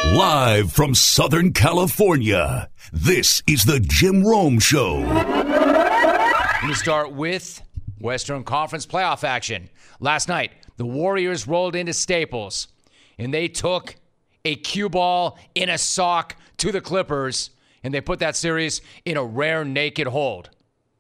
Live from Southern California, this is the Jim Rome Show. We start with Western Conference playoff action. Last night, the Warriors rolled into Staples, and they took a cue ball in a sock to the Clippers, and they put that series in a rear naked hold,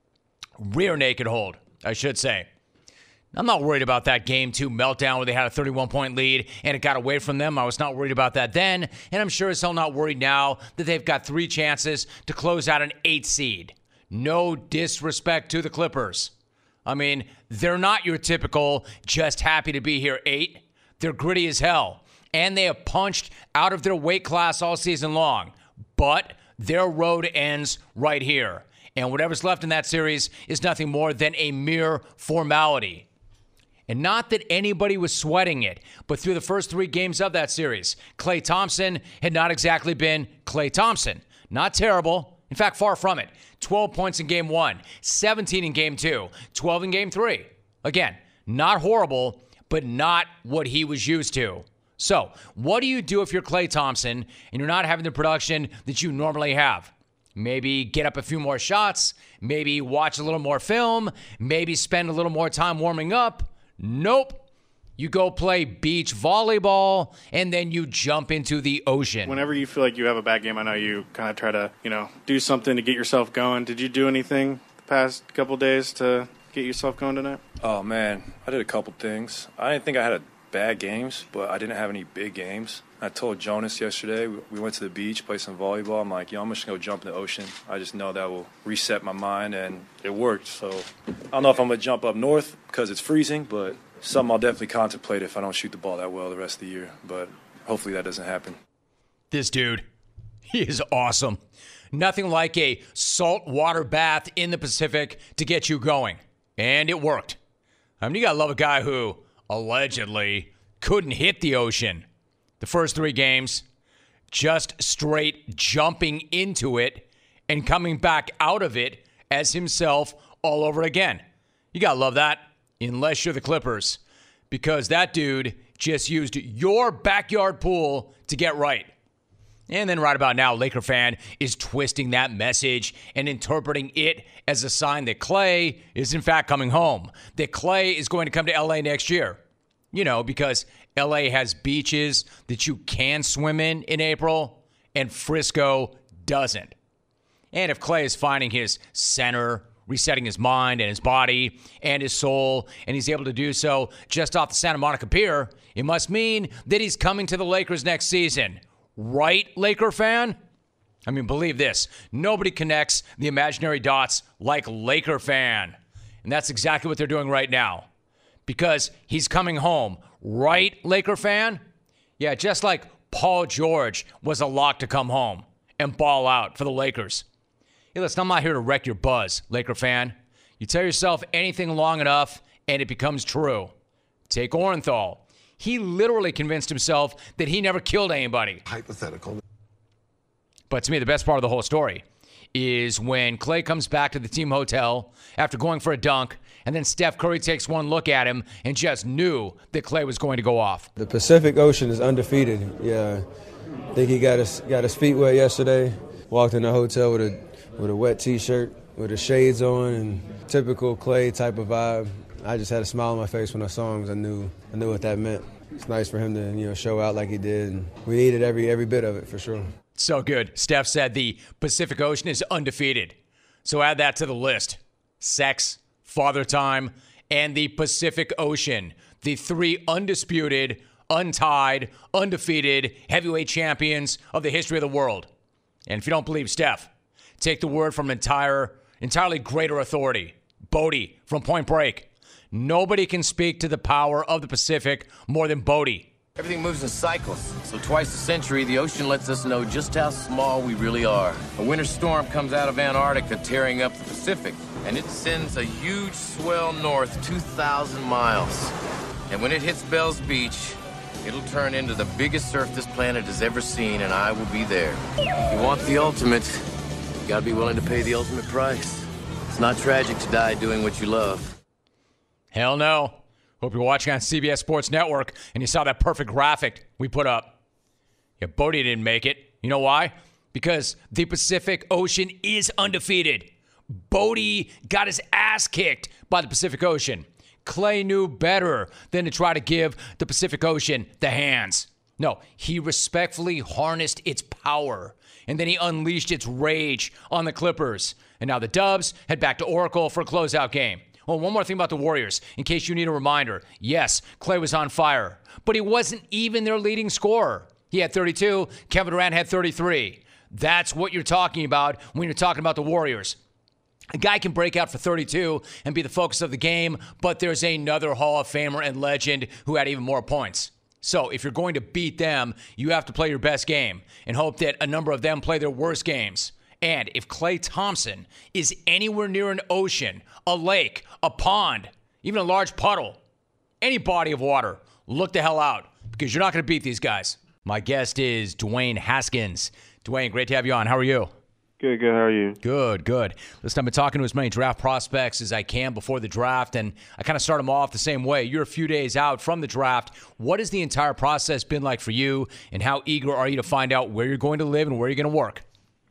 I should say. I'm not worried about that Game 2 meltdown where they had a 31-point lead and it got away from them. I was not worried about that then, and I'm sure as hell not worried now that they've got 3 chances to close out an 8 seed. No disrespect to the Clippers. I mean, they're not your typical just happy to be here 8. They're gritty as hell, and they have punched out of their weight class all season long. But their road ends right here, and whatever's left in that series is nothing more than a mere formality. And not that anybody was sweating it, but through the first 3 games of that series, Klay Thompson had not exactly been Klay Thompson. Not terrible. In fact, far from it. 12 points in Game 1, 17 in Game 2, 12 in Game 3. Again, not horrible, but not what he was used to. So, what do you do if you're Klay Thompson and you're not having the production that you normally have? Maybe get up a few more shots, maybe watch a little more film, maybe spend a little more time warming up. Nope. You go play beach volleyball, and then you jump into the ocean. Whenever you feel like you have a bad game, I know you kind of try to, do something to get yourself going. Did you do anything the past couple days to get yourself going tonight? Oh, man, I did a couple things. I didn't think I had bad games, but I didn't have any big games. I told Jonas yesterday, we went to the beach, played some volleyball. I'm like, I'm just going to go jump in the ocean. I just know that will reset my mind, and it worked. So I don't know if I'm going to jump up north because it's freezing, but something I'll definitely contemplate if I don't shoot the ball that well the rest of the year. But hopefully that doesn't happen. This dude, he is awesome. Nothing like a saltwater bath in the Pacific to get you going. And it worked. I mean, you got to love a guy who allegedly couldn't hit the ocean. The first 3 games, just straight jumping into it and coming back out of it as himself all over again. You got to love that, unless you're the Clippers, because that dude just used your backyard pool to get right. And then right about now, Laker fan is twisting that message and interpreting it as a sign that Klay is in fact coming home, that Klay is going to come to LA next year. Because LA has beaches that you can swim in April, and Frisco doesn't. And if Klay is finding his center, resetting his mind and his body and his soul, and he's able to do so just off the Santa Monica Pier, it must mean that he's coming to the Lakers next season. Right, Laker fan? I mean, believe this. Nobody connects the imaginary dots like Laker fan. And that's exactly what they're doing right now. Because he's coming home. Right, Laker fan? Yeah, just like Paul George was a lock to come home and ball out for the Lakers. Hey, listen, I'm not here to wreck your buzz, Laker fan. You tell yourself anything long enough, and it becomes true. Take Orenthal. He literally convinced himself that he never killed anybody. Hypothetical. But to me, the best part of the whole story is when Klay comes back to the team hotel after going for a dunk, and then Steph Curry takes one look at him and just knew that Klay was going to go off. The Pacific Ocean is undefeated. Yeah, I think he got his feet wet yesterday. Walked in the hotel with a wet T-shirt, with the shades on, and typical Klay type of vibe. I just had a smile on my face when I saw him because I knew what that meant. It's nice for him to show out like he did, and we needed every bit of it for sure. So good. Steph said the Pacific Ocean is undefeated. So add that to the list. Sex, Father Time, and the Pacific Ocean. The 3 undisputed, untied, undefeated heavyweight champions of the history of the world. And if you don't believe Steph, take the word from entirely greater authority. Bodie from Point Break. Nobody can speak to the power of the Pacific more than Bodie. Everything moves in cycles, so twice a century, the ocean lets us know just how small we really are. A winter storm comes out of Antarctica, tearing up the Pacific, and it sends a huge swell north 2,000 miles. And when it hits Bells Beach, it'll turn into the biggest surf this planet has ever seen, and I will be there. If you want the ultimate, you gotta be willing to pay the ultimate price. It's not tragic to die doing what you love. Hell no. Hope you're watching on CBS Sports Network and you saw that perfect graphic we put up. Yeah, Bodie didn't make it. You know why? Because the Pacific Ocean is undefeated. Bodie got his ass kicked by the Pacific Ocean. Clay knew better than to try to give the Pacific Ocean the hands. No, he respectfully harnessed its power, and then he unleashed its rage on the Clippers. And now the Dubs head back to Oracle for a closeout game. Oh, one more thing about the Warriors, in case you need a reminder. Yes, Clay was on fire, but he wasn't even their leading scorer. He had 32, Kevin Durant had 33. That's what you're talking about when you're talking about the Warriors. A guy can break out for 32 and be the focus of the game, but there's another Hall of Famer and legend who had even more points. So if you're going to beat them, you have to play your best game and hope that a number of them play their worst games. And if Klay Thompson is anywhere near an ocean, a lake, a pond, even a large puddle, any body of water, look the hell out because you're not going to beat these guys. My guest is Dwayne Haskins. Dwayne, great to have you on. How are you? Good. How are you? Good. Listen, I've been talking to as many draft prospects as I can before the draft, and I kind of start them off the same way. You're a few days out from the draft. What has the entire process been like for you, and how eager are you to find out where you're going to live and where you're going to work?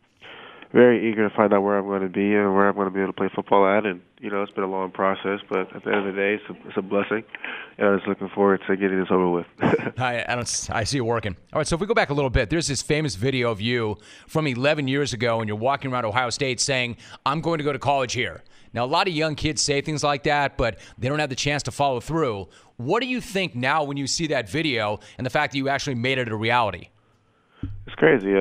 Very eager to find out where I'm going to be and where I'm going to be able to play football at. And, it's been a long process, but at the end of the day, it's a blessing. And I'm just looking forward to getting this over with. I see you working. All right, so if we go back a little bit, there's this famous video of you from 11 years ago, and you're walking around Ohio State saying, I'm going to go to college here. Now, a lot of young kids say things like that, but they don't have the chance to follow through. What do you think now when you see that video and the fact that you actually made it a reality? It's crazy.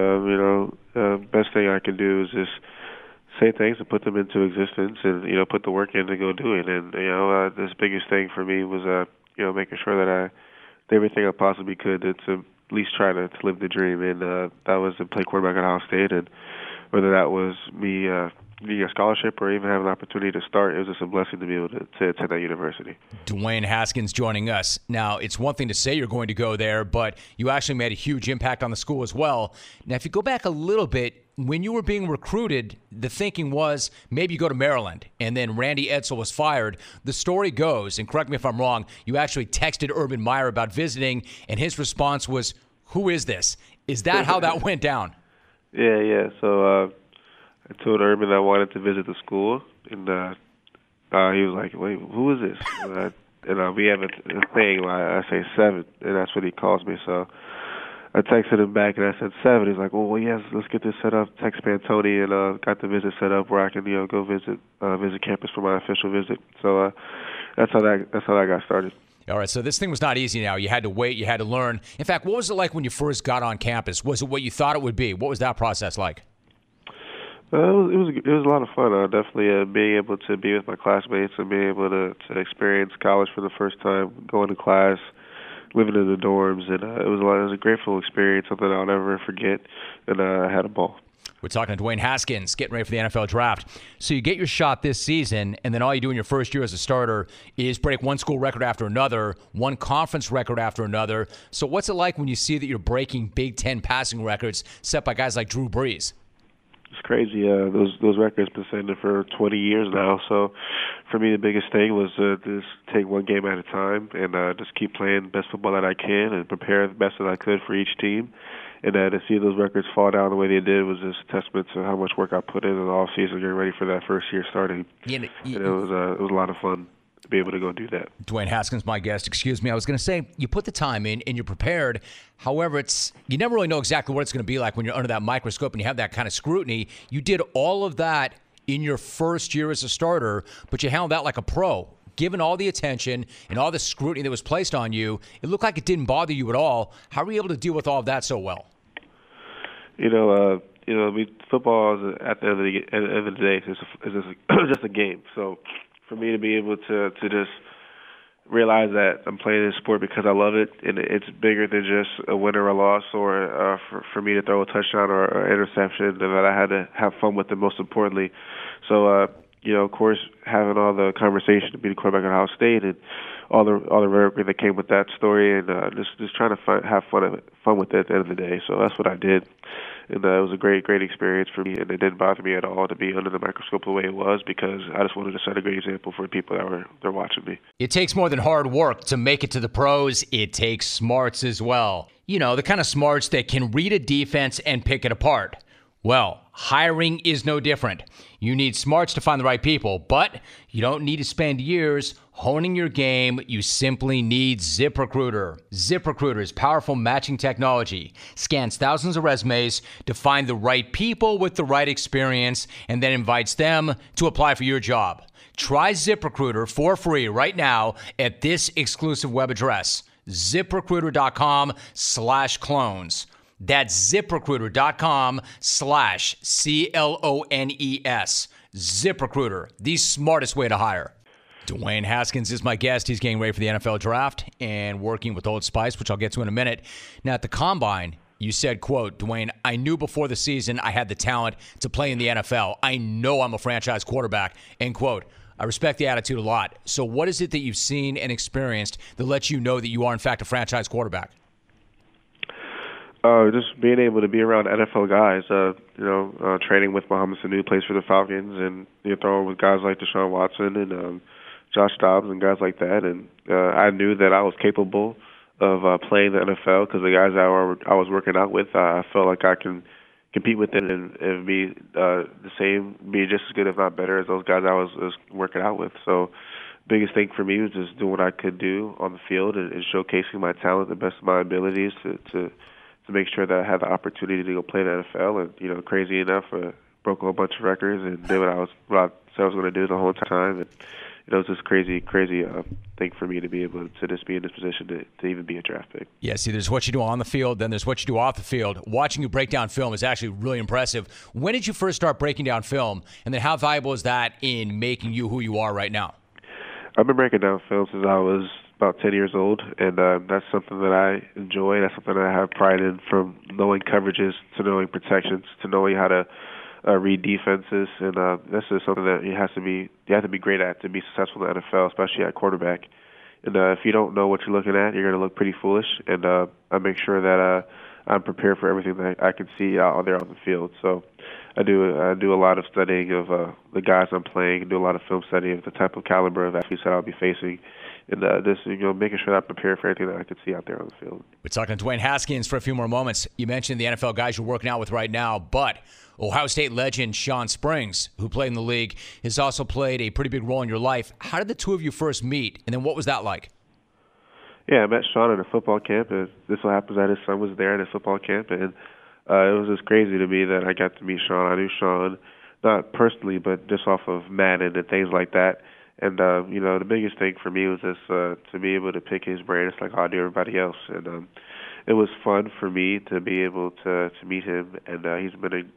Best thing I can do is just say things and put them into existence and, put the work in to go do it. And, this biggest thing for me was, making sure that I did everything I possibly could to at least try to live the dream. And that was to play quarterback at Ohio State. And whether that was me getting a scholarship or even having an opportunity to start, it was just a blessing to be able to attend that university. Dwayne Haskins joining us. Now, it's one thing to say you're going to go there, but you actually made a huge impact on the school as well. Now, if you go back a little bit, when you were being recruited, the thinking was maybe you go to Maryland, and then Randy Edsall was fired. The story goes, and correct me if I'm wrong, you actually texted Urban Meyer about visiting, and his response was, "Who is this?" Is that how that went down? Yeah. So I told Urban I wanted to visit the school, and he was like, "Wait, who is this?" And we have a thing where I say 7, and that's what he calls me. So I texted him back, and I said 7. He's like, well, yes, let's get this set up. Text Pantoni, and got the visit set up where I can, go visit campus for my official visit. So that's how that got started. All right, so this thing was not easy now. You had to wait. You had to learn. In fact, what was it like when you first got on campus? Was it what you thought it would be? What was that process like? It was a lot of fun. Definitely being able to be with my classmates and being able to experience college for the first time, going to class, living in the dorms, and it was a grateful experience, something I'll never forget, and I had a ball. We're talking to Dwayne Haskins, getting ready for the NFL draft. So you get your shot this season, and then all you do in your first year as a starter is break one school record after another, one conference record after another. So what's it like when you see that you're breaking Big Ten passing records set by guys like Drew Brees? It's crazy. Those records been setting it for 20 years now. So for me, the biggest thing was just take one game at a time and just keep playing the best football that I can and prepare the best that I could for each team. And to see those records fall down the way they did was just a testament to how much work I put in the offseason getting ready for that first year starting. And it was a lot of fun to be able to go do that. Dwayne Haskins, my guest. Excuse me. I was going to say, you put the time in and you're prepared. However, you never really know exactly what it's going to be like when you're under that microscope and you have that kind of scrutiny. You did all of that in your first year as a starter, but you handled that like a pro. Given all the attention and all the scrutiny that was placed on you, it looked like it didn't bother you at all. How were you able to deal with all of that so well? Football is at the end of the day is just a game. So for me to be able to just realize that I'm playing this sport because I love it, and it's bigger than just a win or a loss, or for me to throw a touchdown or an interception, and that I had to have fun with it most importantly. So of course, having all the conversation to be the quarterback at Ohio State and all the rhetoric that came with that story, and just trying to have fun with it at the end of the day. So that's what I did, And it was a great experience for me, and it didn't bother me at all to be under the microscope the way it was, because I just wanted to set a great example for people they're watching me. It takes more than hard work to make it to the pros. It takes smarts as well. You know, the kind of smarts that can read a defense and pick it apart. Well, hiring is no different. You need smarts to find the right people, but you don't need to spend years honing your game. You simply need ZipRecruiter. ZipRecruiter's powerful matching technology scans thousands of resumes to find the right people with the right experience and then invites them to apply for your job. Try ZipRecruiter for free right now at this exclusive web address, ZipRecruiter.com/clones. That's ZipRecruiter.com/CLONES. ZipRecruiter, the smartest way to hire. Dwayne Haskins is my guest. He's getting ready for the NFL draft and working with Old Spice, which I'll get to in a minute. Now, at the Combine, you said, quote, Dwayne, I knew before the season I had the talent to play in the NFL. I know I'm a franchise quarterback, end quote. I respect the attitude a lot. So what is it that you've seen and experienced that lets you know that you are, in fact, a franchise quarterback? Just being able to be around NFL guys, training with Mohamed Sanu, who plays for the Falcons, and throwing with guys like Deshaun Watson and Josh Dobbs and guys like that. And I knew that I was capable of playing the NFL because the guys I was working out with, I felt like I can compete with them and be the same, be just as good, if not better, as those guys I was working out with. So biggest thing for me was just doing what I could do on the field and showcasing my talent, the best of my abilities to make sure that I had the opportunity to go play the NFL. And, crazy enough, broke a whole bunch of records and did what I said I was going to do the whole time. And, it was just crazy thing for me to be able to just be in this position to even be a draft pick. Yeah, see, there's what you do on the field, then there's what you do off the field. Watching you break down film is actually really impressive. When did you first start breaking down film, and then how valuable is that in making you who you are right now? I've been breaking down film since I was about 10 years old, and that's something that I enjoy. That's something that I have pride in, from knowing coverages to knowing protections to knowing how to read defenses, and this is something that you have to be great at to be successful in the NFL, especially at quarterback. And if you don't know what you're looking at, you're going to look pretty foolish. And I make sure that I'm prepared for everything that I can see out there on the field. So I do a lot of studying of the guys I'm playing, do a lot of film study of the type of caliber of athletes that I'll be facing, and just making sure that I'm prepared for everything that I can see out there on the field. We're talking to Dwayne Haskins for a few more moments. You mentioned the NFL guys you're working out with right now, but Ohio State legend Sean Springs, who played in the league, has also played a pretty big role in your life. How did the two of you first meet, and then what was that like? Yeah, I met Sean at a football camp, and this so happens that his son was there at a football camp, and it was just crazy to me that I got to meet Sean. I knew Sean, not personally, but just off of Madden and things like that. And, the biggest thing for me was just to be able to pick his brain, just like I do everybody else. And it was fun for me to be able to meet him, and he's done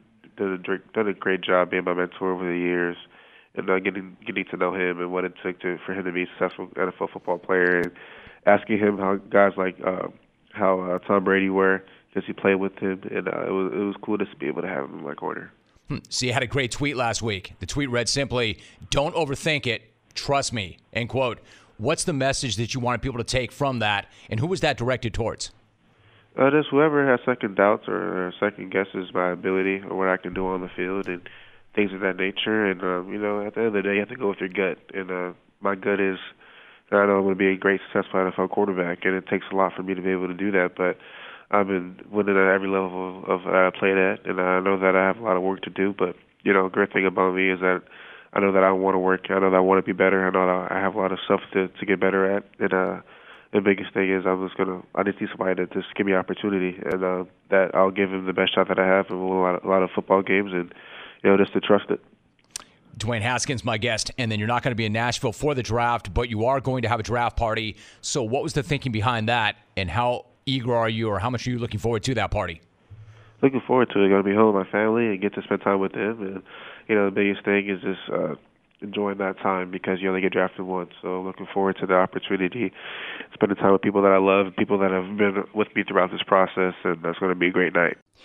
a great job being my mentor over the years, and getting to know him and what it took for him to be a successful NFL football player, and asking him how guys like how Tom Brady were, because he played with him, and it was cool just to be able to have him in my corner. So you had a great tweet last week. The tweet read simply, "Don't overthink it, trust me," end quote. What's the message that you wanted people to take from that, and who was that directed towards? Just whoever has second doubts or second guesses my ability or what I can do on the field and things of that nature. And, at the end of the day, you have to go with your gut. And my gut is that I know I'm going to be a great, successful NFL quarterback, and it takes a lot for me to be able to do that. But I've been winning at every level of I played at, and I know that I have a lot of work to do. But, a great thing about me is that I know that I want to work. I know that I want to be better. I know that I have a lot of stuff to get better at. And the biggest thing is I just need somebody to just give me opportunity, and that I'll give him the best shot that I have, and we'll win a lot of football games, and just to trust it. Dwayne Haskins, my guest, and then you're not going to be in Nashville for the draft, but you are going to have a draft party. So what was the thinking behind that, and how eager are you, or how much are you looking forward to that party? Looking forward to it. Going to be home with my family and get to spend time with them, and the biggest thing is just enjoying that time, because you only get drafted once. So looking forward to the opportunity, spending time with people that I love, people that have been with me throughout this process, and that's going to be a great night.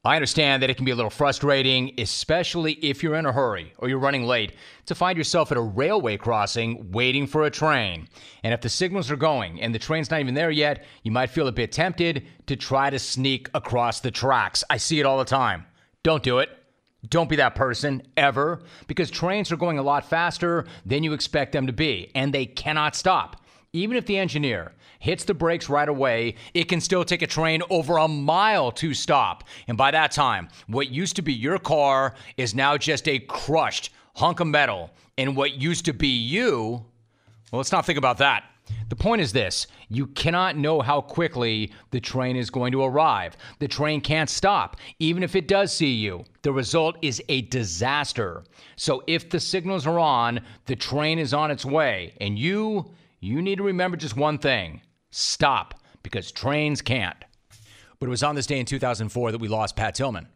I understand that it can be a little frustrating, especially if you're in a hurry or you're running late, to find yourself at a railway crossing waiting for a train. And if the signals are going and the train's not even there yet, you might feel a bit tempted to try to sneak across the tracks. I see it all the time. Don't do it. Don't be that person, ever, because trains are going a lot faster than you expect them to be, and they cannot stop. Even if the engineer hits the brakes right away, it can still take a train over a mile to stop. And by that time, what used to be your car is now just a crushed hunk of metal. And what used to be you, well, let's not think about that. The point is this: you cannot know how quickly the train is going to arrive. The train can't stop, even if it does see you. The result is a disaster. So if the signals are on, the train is on its way, and you need to remember just one thing: stop, because trains can't. But it was on this day in 2004 that we lost Pat Tillman.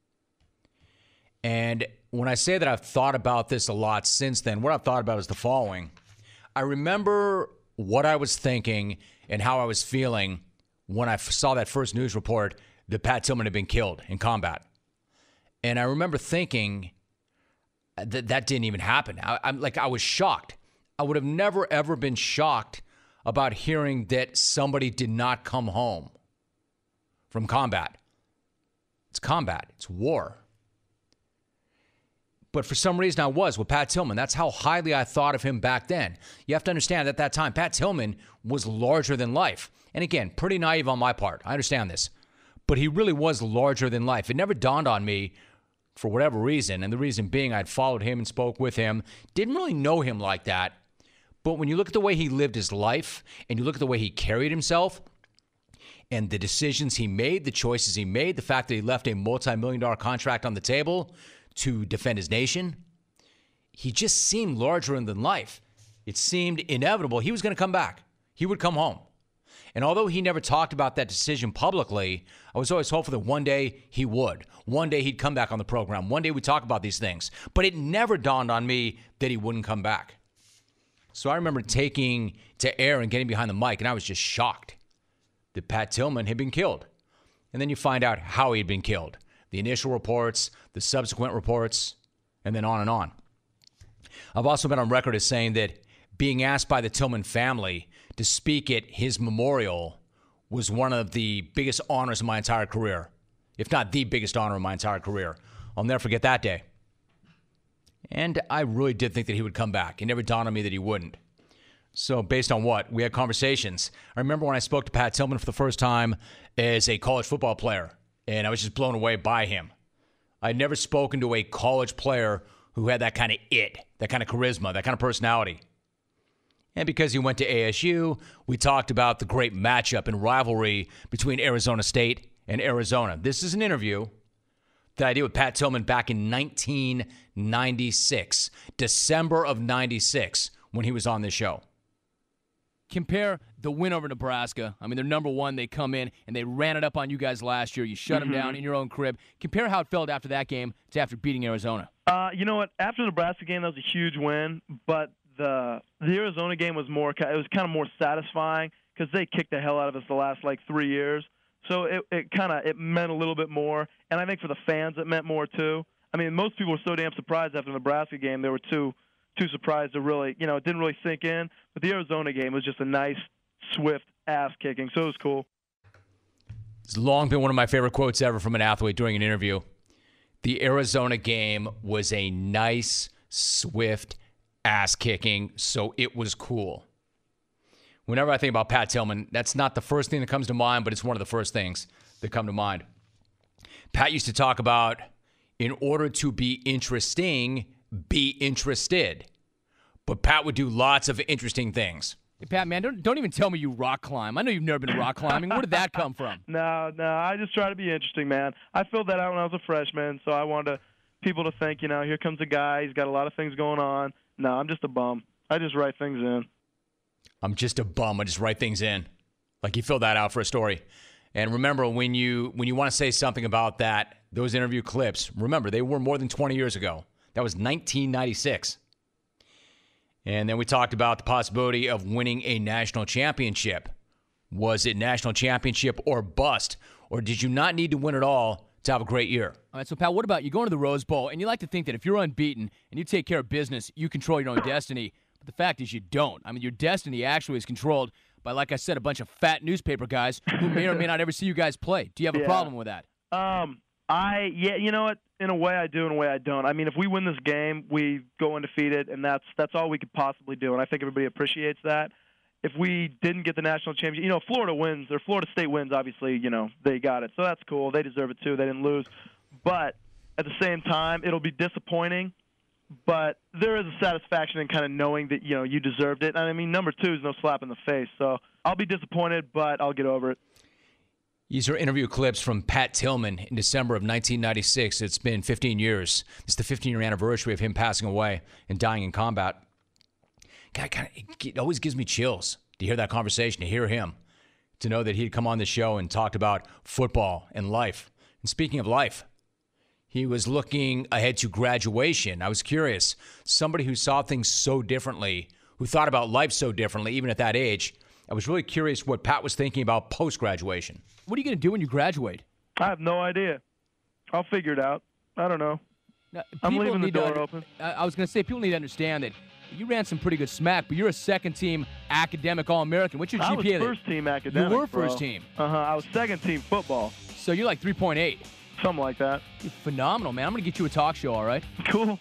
And when I say that I've thought about this a lot since then, what I've thought about is the following. I remember what I was thinking and how I was feeling when I saw that first news report that Pat Tillman had been killed in combat. And I remember thinking that didn't even happen. I was shocked. I would have never, ever been shocked about hearing that somebody did not come home from combat. It's combat. It's war. But for some reason I was with Pat Tillman. That's how highly I thought of him back then. You have to understand, at that time, Pat Tillman was larger than life. And again, pretty naive on my part. I understand this. But he really was larger than life. It never dawned on me, for whatever reason, and the reason being I'd followed him and spoke with him, didn't really know him like that. But when you look at the way he lived his life, and you look at the way he carried himself, and the decisions he made, the choices he made, the fact that he left a multi-million-dollar contract on the table to defend his nation, he just seemed larger than life. It seemed inevitable he was going to come back. He would come home. And although he never talked about that decision publicly, I was always hopeful that one day he would. One day he'd come back on the program. One day we'd talk about these things. But it never dawned on me that he wouldn't come back. So I remember taking to air and getting behind the mic, and I was just shocked that Pat Tillman had been killed. And then you find out how he'd been killed. The initial reports, the subsequent reports, and then on and on. I've also been on record as saying that being asked by the Tillman family to speak at his memorial was one of the biggest honors of my entire career, if not the biggest honor of my entire career. I'll never forget that day. And I really did think that he would come back. It never dawned on me that he wouldn't. So based on what? We had conversations. I remember when I spoke to Pat Tillman for the first time as a college football player, and I was just blown away by him. I'd never spoken to a college player who had that kind of it, that kind of charisma, that kind of personality. And because he went to ASU, we talked about the great matchup and rivalry between Arizona State and Arizona. This is an interview that I did with Pat Tillman back in 1996, December of 96, when he was on this show. Compare the win over Nebraska. I mean, they're number one. They come in, and they ran it up on you guys last year. You shut them down in your own crib. Compare how it felt after that game to after beating Arizona. You know what? After the Nebraska game, that was a huge win. But the Arizona game was more. It was kind of more satisfying because they kicked the hell out of us the last 3 years. So it meant a little bit more. And I think for the fans, it meant more too. I mean, most people were so damn surprised after the Nebraska game. They were too surprised to really, it didn't really sink in. But the Arizona game was just a nice, swift ass-kicking, so it was cool. It's long been one of my favorite quotes ever from an athlete during an interview. The Arizona game was a nice, swift ass-kicking, so it was cool. Whenever I think about Pat Tillman, that's not the first thing that comes to mind, but it's one of the first things that come to mind. Pat used to talk about, in order to be interesting, be interested. But Pat would do lots of interesting things. Hey, Pat, man, don't even tell me you rock climb. I know you've never been rock climbing. Where did that come from? No, I just try to be interesting, man. I filled that out when I was a freshman, so I wanted people to think, here comes a guy. He's got a lot of things going on. No, I'm just a bum. I just write things in. I'm just a bum. I just write things in. Like you filled that out for a story. And remember, when you want to say something about those interview clips, remember, they were more than 20 years ago. That was 1996. And then we talked about the possibility of winning a national championship. Was it national championship or bust? Or did you not need to win it all to have a great year. All right, so, Pat, what about you going to the Rose Bowl, and you like to think that if you're unbeaten and you take care of business, you control your own destiny. But the fact is you don't. I mean, your destiny actually is controlled by, like I said, a bunch of fat newspaper guys who may or may not ever see you guys play. Do you have a problem with that? You know what? In a way I do, in a way I don't. I mean, if we win this game, we go undefeated, and that's all we could possibly do, and I think everybody appreciates that. If we didn't get the national championship, Florida wins, or Florida State wins, obviously, they got it. So that's cool. They deserve it too. They didn't lose. But at the same time, it'll be disappointing, but there is a satisfaction in kind of knowing that, you deserved it. And I mean, number 2 is no slap in the face. So I'll be disappointed, but I'll get over it. These are interview clips from Pat Tillman in December of 1996. It's been 15 years. It's the 15-year anniversary of him passing away and dying in combat. God, it always gives me chills to hear that conversation, to hear him, to know that he'd come on the show and talked about football and life. And speaking of life, he was looking ahead to graduation. I was curious, somebody who saw things so differently, who thought about life so differently, even at that age, I was really curious what Pat was thinking about post-graduation. What are you going to do when you graduate? I have no idea. I'll figure it out. I don't know. Now, I'm leaving the door open. I was going to say, people need to understand that you ran some pretty good smack, but you're a second-team academic All-American. What's your GPA? I was first-team academic, You were first-team. I was second-team football. So you're like 3.8. Something like that. You're phenomenal, man. I'm going to get you a talk show, all right? Cool.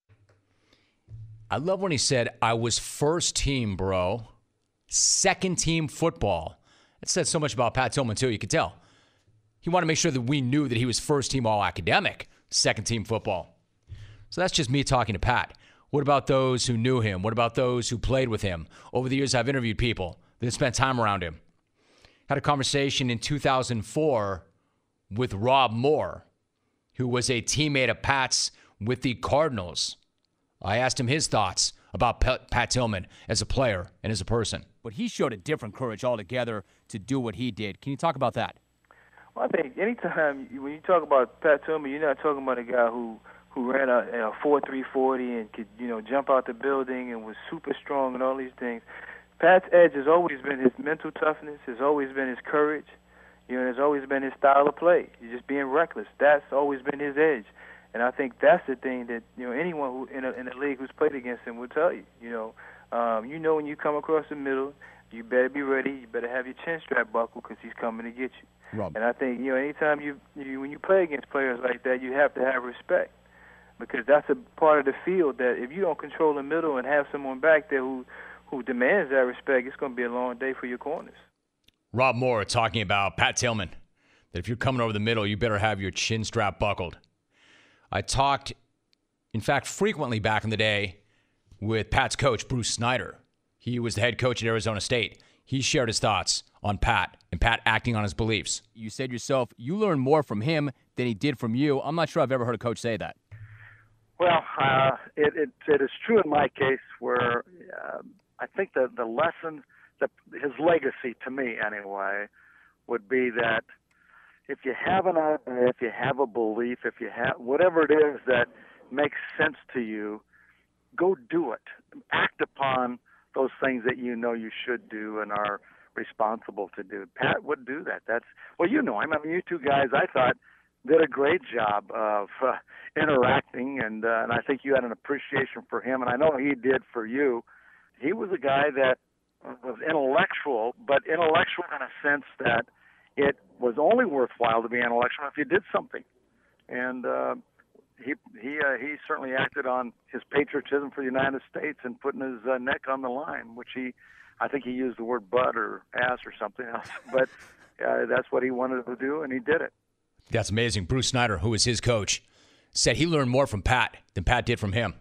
I love when he said, I was first-team, bro. Second-team football. That said so much about Pat Tillman, too. You could tell. He wanted to make sure that we knew that he was first-team all-academic, second-team football. So that's just me talking to Pat. What about those who knew him? What about those who played with him? Over the years, I've interviewed people that spent time around him. Had a conversation in 2004 with Rob Moore, who was a teammate of Pat's with the Cardinals. I asked him his thoughts about Pat Tillman as a player and as a person. But he showed a different courage altogether to do what he did. Can you talk about that? Well, I think anytime when you talk about Pat Tillman, you're not talking about a guy who ran a 4.3 40 and could jump out the building and was super strong and all these things. Pat's edge has always been his mental toughness, has always been his courage, and has always been his style of play. He's just being reckless. That's always been his edge. And I think that's the thing that anyone who in the league who's played against him will tell you. When you come across the middle, you better be ready. You better have your chin strap buckled because he's coming to get you. Rob. And I think anytime when you play against players like that, you have to have respect because that's a part of the field that if you don't control the middle and have someone back there who demands that respect, it's going to be a long day for your corners. Rob Moore talking about Pat Tillman, that if you're coming over the middle, you better have your chin strap buckled. I talked, in fact, frequently back in the day with Pat's coach, Bruce Snyder. He was the head coach at Arizona State. He shared his thoughts on Pat and Pat acting on his beliefs. You said yourself, you learned more from him than he did from you. I'm not sure I've ever heard a coach say that. Well, it is true in my case where I think the lesson, his legacy to me anyway, would be that if you have an idea, if you have a belief, if you have whatever it is that makes sense to you, go do it. Act upon those things that you know you should do and are responsible to do. Pat would do that. You know him. I mean, you two guys, I thought, did a great job of interacting, and I think you had an appreciation for him, and I know he did for you. He was a guy that was intellectual, but intellectual in a sense that it was only worthwhile to be intellectual if you did something. And he certainly acted on his patriotism for the United States and putting his neck on the line, which I think he used the word butt or ass or something else. But that's what he wanted to do, and he did it. That's amazing. Bruce Snyder, who was his coach, said he learned more from Pat than Pat did from him.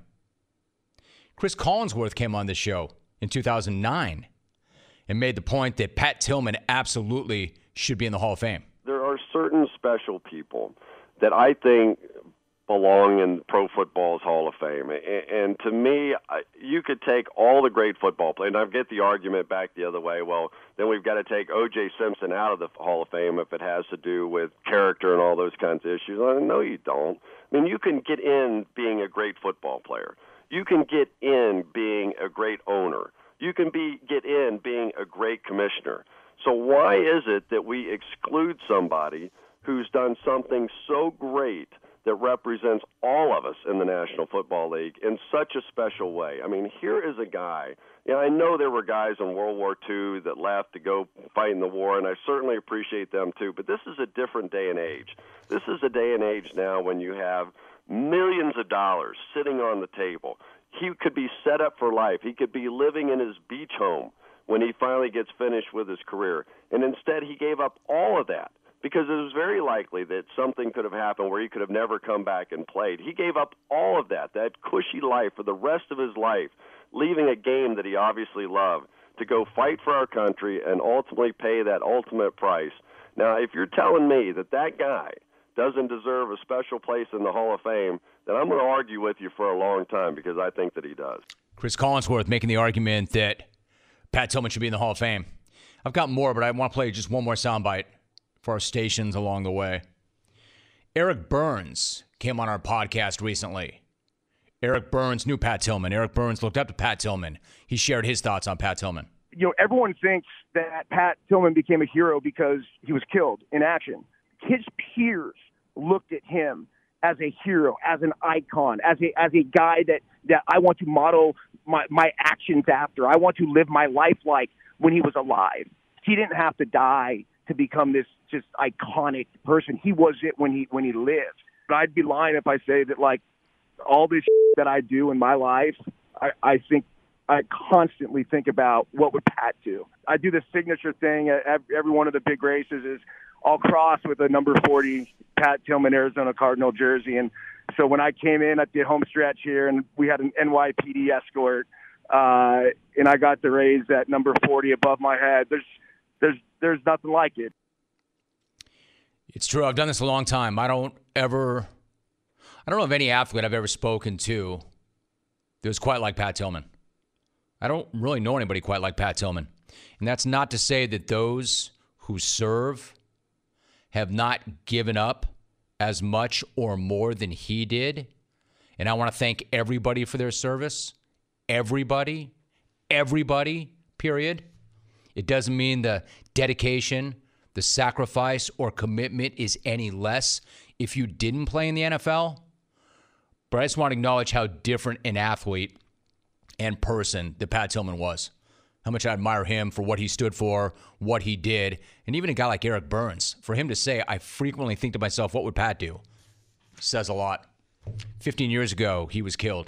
Chris Collinsworth came on this show in 2009 and made the point that Pat Tillman absolutely should be in the Hall of Fame. There are certain special people that I think belong in Pro Football's Hall of Fame. And to me, you could take all the great football players, and I get the argument back the other way, well, then we've got to take O.J. Simpson out of the Hall of Fame if it has to do with character and all those kinds of issues. No, you don't. I mean, you can get in being a great football player. You can get in being a great owner. You can get in being a great commissioner. So why is it that we exclude somebody who's done something so great that represents all of us in the National Football League in such a special way. I mean, here is a guy. I know there were guys in World War II that left to go fight in the war, and I certainly appreciate them too, but this is a different day and age. This is a day and age now when you have millions of dollars sitting on the table. He could be set up for life. He could be living in his beach home when he finally gets finished with his career. And instead, he gave up all of that because it was very likely that something could have happened where he could have never come back and played. He gave up all of that cushy life for the rest of his life, leaving a game that he obviously loved, to go fight for our country and ultimately pay that ultimate price. Now, if you're telling me that guy doesn't deserve a special place in the Hall of Fame, then I'm going to argue with you for a long time because I think that he does. Chris Collinsworth making the argument that Pat Tillman should be in the Hall of Fame. I've got more, but I want to play just one more soundbite for our stations along the way. Eric Burns came on our podcast recently. Eric Burns knew Pat Tillman. Eric Burns looked up to Pat Tillman. He shared his thoughts on Pat Tillman. Everyone thinks that Pat Tillman became a hero because he was killed in action. His peers looked at him as a hero, as an icon, as a guy that I want to model my actions after. I want to live my life like when he was alive. He didn't have to die to become this just iconic person. He was it when he lived. But I'd be lying if I say that, like, all this that I do in my life, I think I constantly think about what would Pat do. I do the signature thing at every one of the big races is I'll cross with a number 40 Pat Tillman Arizona Cardinal jersey. And so when I came in at the home stretch here and we had an NYPD escort and I got to raise that number 40 above my head, there's nothing like it. It's true. I've done this a long time. I don't know of any athlete I've ever spoken to that was quite like Pat Tillman. I don't really know anybody quite like Pat Tillman. And that's not to say that those who serve have not given up as much or more than he did. And I want to thank everybody for their service. Everybody, period. It doesn't mean the dedication, the sacrifice, or commitment is any less if you didn't play in the NFL. But I just want to acknowledge how different an athlete and person that Pat Tillman was. How much I admire him for what he stood for, what he did, and even a guy like Eric Burns, for him to say, I frequently think to myself, what would Pat do? Says a lot. 15 years ago, he was killed.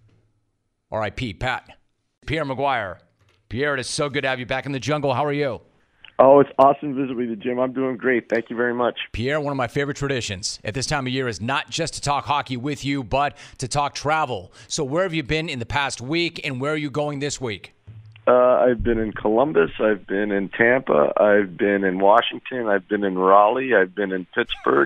R.I.P. Pat. Pierre McGuire. Pierre, it is so good to have you back in the jungle. How are you? Oh, it's awesome to visit with you, Jim. I'm doing great. Thank you very much. Pierre, one of my favorite traditions at this time of year is not just to talk hockey with you, but to talk travel. So where have you been in the past week, and where are you going this week? I've been in Columbus. I've been in Tampa. I've been in Washington. I've been in Raleigh. I've been in Pittsburgh.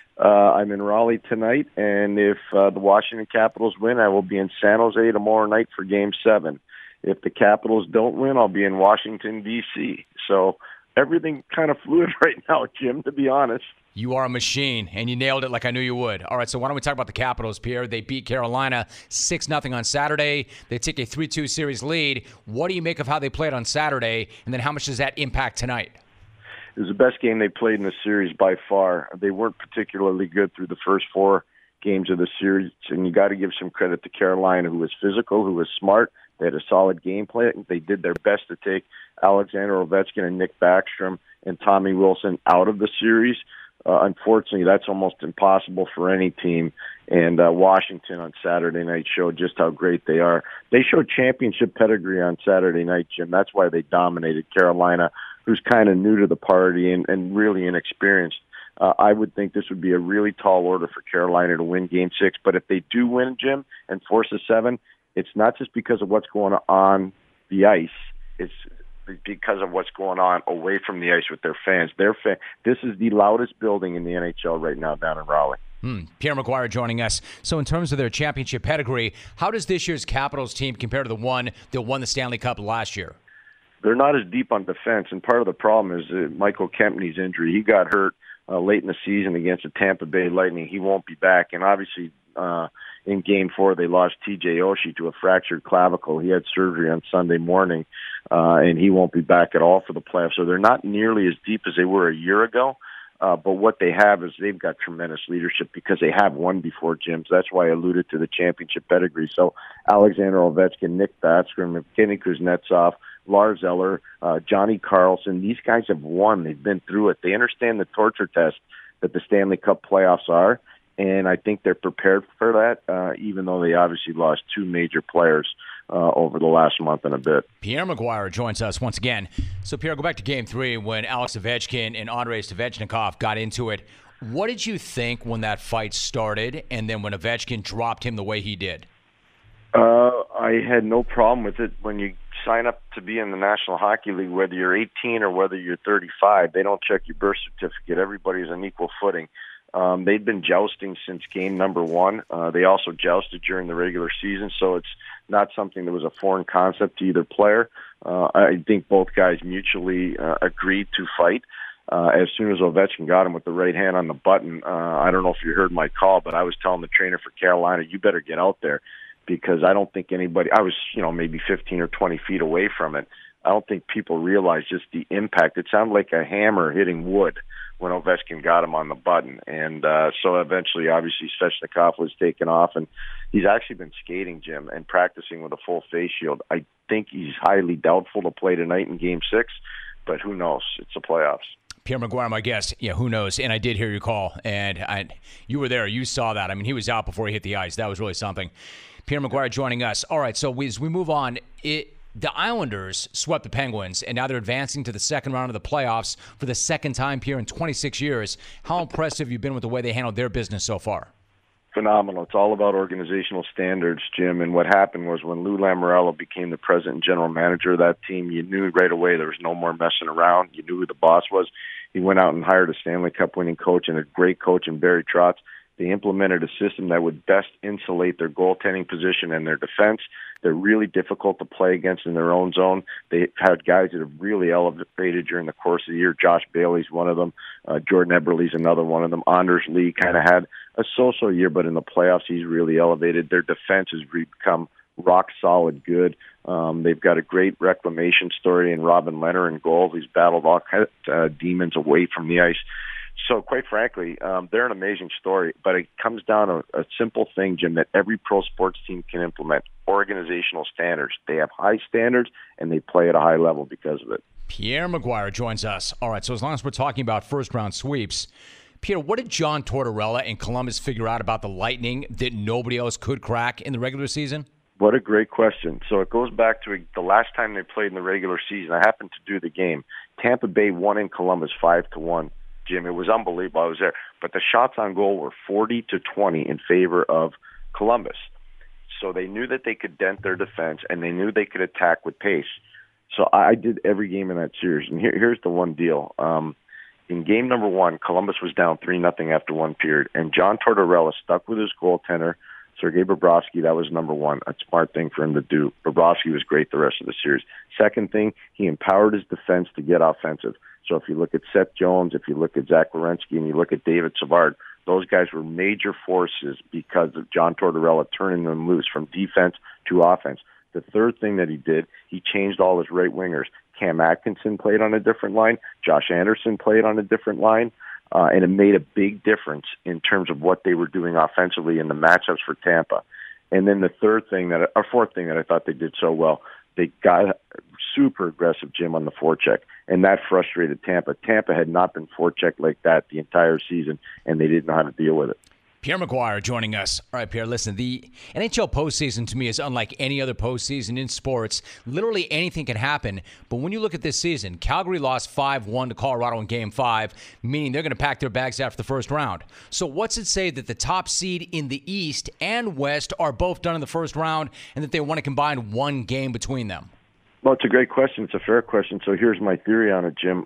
I'm in Raleigh tonight, and if the Washington Capitals win, I will be in San Jose tomorrow night for Game 7. If the Capitals don't win, I'll be in Washington, D.C. So everything kind of fluid right now, Jim, to be honest. You are a machine, and you nailed it like I knew you would. All right, so why don't we talk about the Capitals, Pierre? They beat Carolina 6-0 on Saturday. They take a 3-2 series lead. What do you make of how they played on Saturday, and then how much does that impact tonight? It was the best game they played in the series by far. They weren't particularly good through the first 4 games of the series, and you got to give some credit to Carolina, who was physical, who was smart. They had a solid game plan. They did their best to take Alexander Ovechkin and Nick Backstrom and Tommy Wilson out of the series. Unfortunately, that's almost impossible for any team. And Washington on Saturday night showed just how great they are. They showed championship pedigree on Saturday night, Jim. That's why they dominated Carolina, who's kind of new to the party and really inexperienced. I would think this would be a really tall order for Carolina to win Game 6. But if they do win, Jim, and force a 7, it's not just because of what's going on the ice. It's because of what's going on away from the ice with their fans. This is the loudest building in the NHL right now down in Raleigh. Pierre McGuire joining us. So in terms of their championship pedigree, how does this year's Capitals team compare to the one that won the Stanley Cup last year? They're not as deep on defense, and part of the problem is Michael Kempny's injury. He got hurt late in the season against the Tampa Bay Lightning. He won't be back, and obviously in Game 4 they lost TJ Oshie to a fractured clavicle. He had surgery on Sunday morning, and he won't be back at all for the playoffs. So they're not nearly as deep as they were a year ago. But what they have is they've got tremendous leadership because they have won before, Jim. So that's why I alluded to the championship pedigree. So Alexander Ovechkin, Nick Backstrom, Evgeny Kuznetsov, Lars Eller, Johnny Carlson, these guys have won. They've been through it. They understand the torture test that the Stanley Cup playoffs are, and I think they're prepared for that, even though they obviously lost two major players over the last month and a bit. Pierre McGuire joins us once again. So, Pierre, go back to Game 3 when Alex Ovechkin and Andrei Svechnikov got into it. What did you think when that fight started and then when Ovechkin dropped him the way he did? I had no problem with it. When you sign up to be in the National Hockey League, whether you're 18 or whether you're 35, they don't check your birth certificate. Everybody's on equal footing. They'd been jousting since game number 1. They also jousted during the regular season, so it's not something that was a foreign concept to either player. I think both guys mutually agreed to fight. As soon as Ovechkin got him with the right hand on the button, I don't know if you heard my call, but I was telling the trainer for Carolina, you better get out there, because I don't think anybody, I was, maybe 15 or 20 feet away from it. I don't think people realize just the impact. It sounded like a hammer hitting wood when Ovechkin got him on the button. And so eventually, obviously, Svechnikov was taken off, and he's actually been skating, Jim, and practicing with a full face shield. I think he's highly doubtful to play tonight in Game 6, but who knows? It's the playoffs. Pierre McGuire, my guest. Yeah, who knows? And I did hear your call, and you were there. You saw that. I mean, he was out before he hit the ice. That was really something. Pierre McGuire joining us. All right, so as we move on, the Islanders swept the Penguins, and now they're advancing to the second round of the playoffs for the second time here in 26 years. How impressive have you been with the way they handled their business so far? Phenomenal. It's all about organizational standards, Jim. And what happened was when Lou Lamoriello became the president and general manager of that team, you knew right away there was no more messing around. You knew who the boss was. He went out and hired a Stanley Cup winning coach and a great coach in Barry Trotz. They implemented a system that would best insulate their goaltending position and their defense. They're really difficult to play against in their own zone. They had guys that have really elevated during the course of the year. Josh Bailey's one of them. Jordan Eberle's another one of them. Anders Lee kind of had a so-so year, but in the playoffs he's really elevated. Their defense has become rock solid good. They've got a great reclamation story in Robin Lehner in goal. He's battled all kinds of demons away from the ice. So, quite frankly, they're an amazing story, but it comes down to a simple thing, Jim, that every pro sports team can implement: organizational standards. They have high standards, and they play at a high level because of it. Pierre McGuire joins us. All right, so as long as we're talking about first-round sweeps, Pierre, what did John Tortorella and Columbus figure out about the Lightning that nobody else could crack in the regular season? What a great question. So it goes back to the last time they played in the regular season. I happened to do the game. Tampa Bay won in Columbus 5-1. Jim, it was unbelievable. I was there. But the shots on goal were 40-20 in favor of Columbus. So they knew that they could dent their defense, and they knew they could attack with pace. So I did every game in that series. And here's the one deal. In game number 1, Columbus was down 3-0 after one period, and John Tortorella stuck with his goaltender, Sergei Bobrovsky. That was number 1. A smart thing for him to do. Bobrovsky was great the rest of the series. Second thing, he empowered his defense to get offensive. So if you look at Seth Jones, if you look at Zach Werenski, and you look at David Savard, those guys were major forces because of John Tortorella turning them loose from defense to offense. The third thing that he did, he changed all his right wingers. Cam Atkinson played on a different line. Josh Anderson played on a different line. And it made a big difference in terms of what they were doing offensively in the matchups for Tampa. And then the fourth thing that I thought they did so well, they got super aggressive, Jim, on the forecheck, and that frustrated Tampa. Tampa had not been forechecked like that the entire season, and they didn't know how to deal with it. Pierre McGuire joining us. All right, Pierre, listen, the NHL postseason to me is unlike any other postseason in sports. Literally anything can happen. But when you look at this season, Calgary lost 5-1 to Colorado in Game 5, meaning they're going to pack their bags after the first round. So what's it say that the top seed in the East and West are both done in the first round and that they want to combine one game between them? Well, it's a great question. It's a fair question. So here's my theory on it, Jim.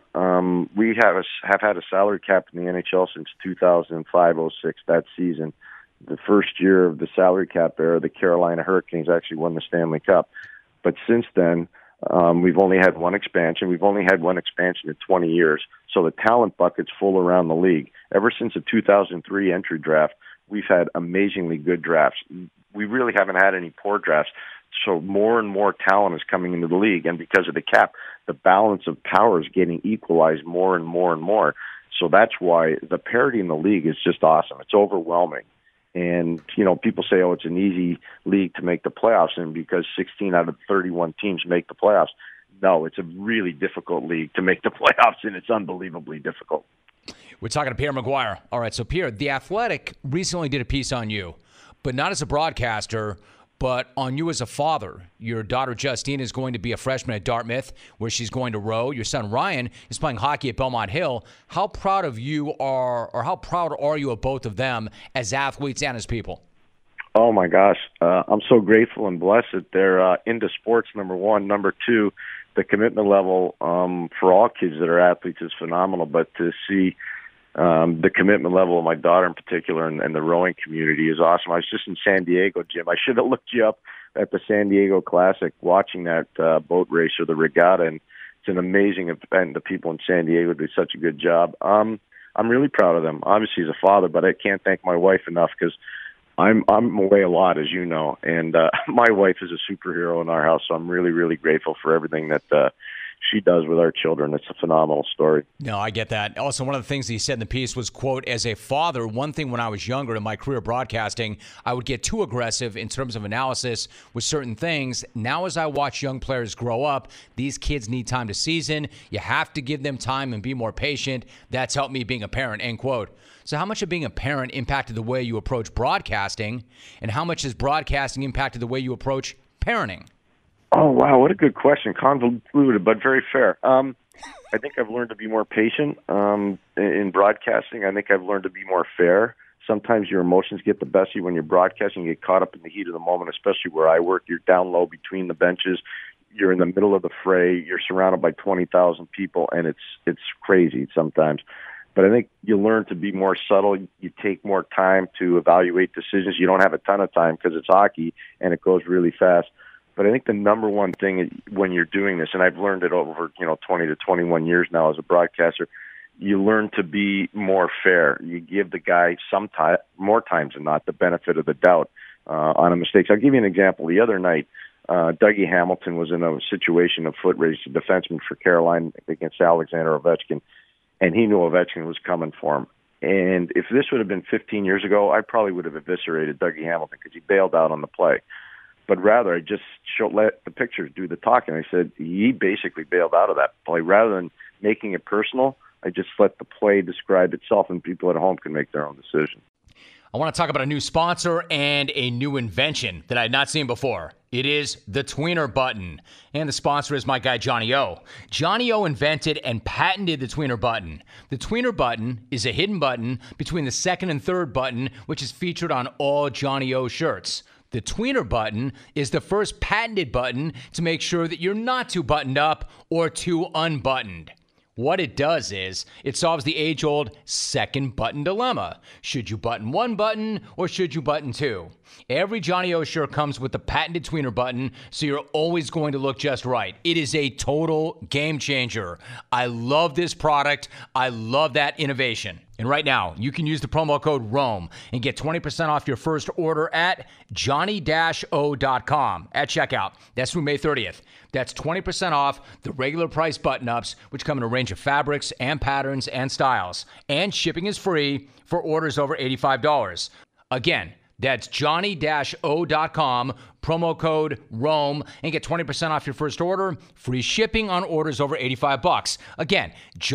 We have had a salary cap in the NHL since 2005-06, that season. The first year of the salary cap era, the Carolina Hurricanes actually won the Stanley Cup. But since then, we've only had one expansion. We've only had one expansion in 20 years. So the talent bucket's full around the league. Ever since the 2003 entry draft, we've had amazingly good drafts. We really haven't had any poor drafts. So more and more talent is coming into the league, and because of the cap, the balance of power is getting equalized more and more and more. So that's why the parity in the league is just awesome. It's overwhelming. And, people say, it's an easy league to make the playoffs in because 16 out of 31 teams make the playoffs. No, it's a really difficult league to make the playoffs, and it's unbelievably difficult. We're talking to Pierre McGuire. All right, so Pierre, The Athletic recently did a piece on you, but not as a broadcaster, but on you as a father. Your daughter, Justine, is going to be a freshman at Dartmouth, where she's going to row. Your son, Ryan, is playing hockey at Belmont Hill. How proud of you how proud are you of both of them as athletes and as people? Oh, my gosh. I'm so grateful and blessed that they're into sports, number one. Number two, the commitment level for all kids that are athletes is phenomenal, but to see the commitment level of my daughter in particular and the rowing community is awesome. I was just in San Diego, Jim. I should have looked you up at the San Diego Classic watching that boat race or the regatta, and it's an amazing event. The people in San Diego do such a good job. I'm really proud of them, obviously as a father, but I can't thank my wife enough because I'm away a lot, as you know, and my wife is a superhero in our house, so I'm really, really grateful for everything that she does with our children. It's a phenomenal story. No, I get that. Also, one of the things he said in the piece was, quote, as a father, one thing when I was younger in my career broadcasting, I would get too aggressive in terms of analysis with certain things. Now, as I watch young players grow up, these kids need time to season. You have to give them time and be more patient. That's helped me being a parent, end quote. So how much of being a parent impacted the way you approach broadcasting, and how much has broadcasting impacted the way you approach parenting? Oh, wow. What a good question. Convoluted, but very fair. I think I've learned to be more patient in broadcasting. I think I've learned to be more fair. Sometimes your emotions get the best of you when you're broadcasting. You get caught up in the heat of the moment, especially where I work. You're down low between the benches. You're in the middle of the fray. You're surrounded by 20,000 people, and it's crazy sometimes. But I think you learn to be more subtle. You take more time to evaluate decisions. You don't have a ton of time because it's hockey, and it goes really fast. But I think the number one thing is when you're doing this, and I've learned it over 20 to 21 years now as a broadcaster, you learn to be more fair. You give the guy more times than not, the benefit of the doubt on a mistake. I'll give you an example. The other night, Dougie Hamilton was in a situation of foot race, a defenseman for Carolina against Alexander Ovechkin, and he knew Ovechkin was coming for him. And if this would have been 15 years ago, I probably would have eviscerated Dougie Hamilton because he bailed out on the play. But rather, I just let the pictures do the talking. I said he basically bailed out of that play. Rather than making it personal, I just let the play describe itself, and people at home can make their own decision. I want to talk about a new sponsor and a new invention that I had not seen before. It is the tweener button. And the sponsor is my guy, Johnny O. Johnny O invented and patented the tweener button. The tweener button is a hidden button between the second and third button, which is featured on all Johnny O shirts. The tweener button is the first patented button to make sure that you're not too buttoned up or too unbuttoned. What it does is it solves the age-old second button dilemma. Should you button one button or should you button two? Every Johnny O shirt comes with the patented tweener button, so you're always going to look just right. It is a total game changer. I love this product. I love that innovation. And right now, you can use the promo code ROME and get 20% off your first order at johnny-o.com at checkout. That's through May 30th. That's 20% off the regular price button-ups, which come in a range of fabrics and patterns and styles. And shipping is free for orders over $85. Again, that's johnny-o.com, promo code ROME, and get 20% off your first order, free shipping on orders over $85. Again,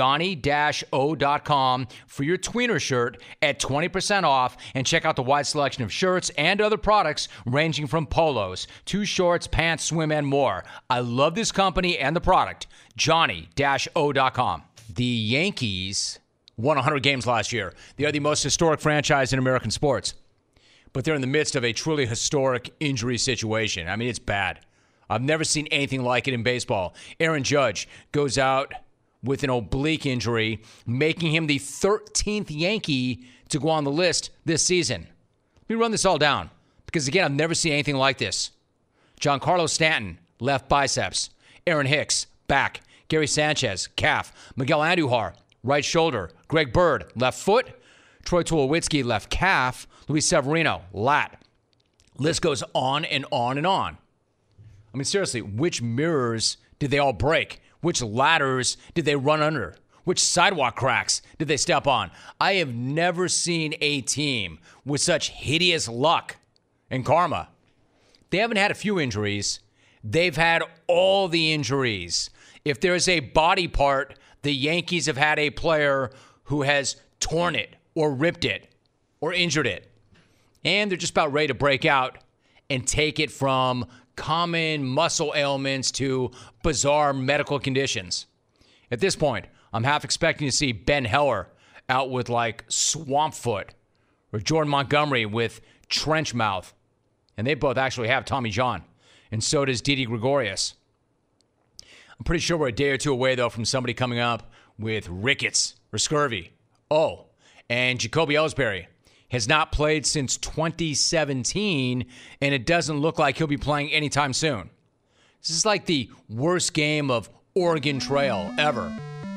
johnny-o.com for your tweener shirt at 20% off, and check out the wide selection of shirts and other products ranging from polos to shorts, pants, swim, and more. I love this company and the product, johnny-o.com. The Yankees won 100 games last year. They are the most historic franchise in American sports. But they're in the midst of a truly historic injury situation. I mean, it's bad. I've never seen anything like it in baseball. Aaron Judge goes out with an oblique injury, making him the 13th Yankee to go on the list this season. Let me run this all down, because, again, I've never seen anything like this. Giancarlo Stanton, left biceps. Aaron Hicks, back. Gary Sanchez, calf. Miguel Andujar, right shoulder. Greg Bird, left foot. Troy Tulowitzki, left calf. Luis Severino, lat. List goes on and on and on. I mean, seriously, which mirrors did they all break? Which ladders did they run under? Which sidewalk cracks did they step on? I have never seen a team with such hideous luck and karma. They haven't had a few injuries. They've had all the injuries. If there's a body part, the Yankees have had a player who has torn it or ripped it or injured it. And they're just about ready to break out and take it from common muscle ailments to bizarre medical conditions. At this point, I'm half expecting to see Ben Heller out with like swamp foot or Jordan Montgomery with trench mouth. And they both actually have Tommy John. And so does Didi Gregorius. I'm pretty sure we're a day or two away, though, from somebody coming up with rickets or scurvy. Oh, and Jacoby Ellsbury has not played since 2017, and it doesn't look like he'll be playing anytime soon. This is like the worst game of Oregon Trail ever.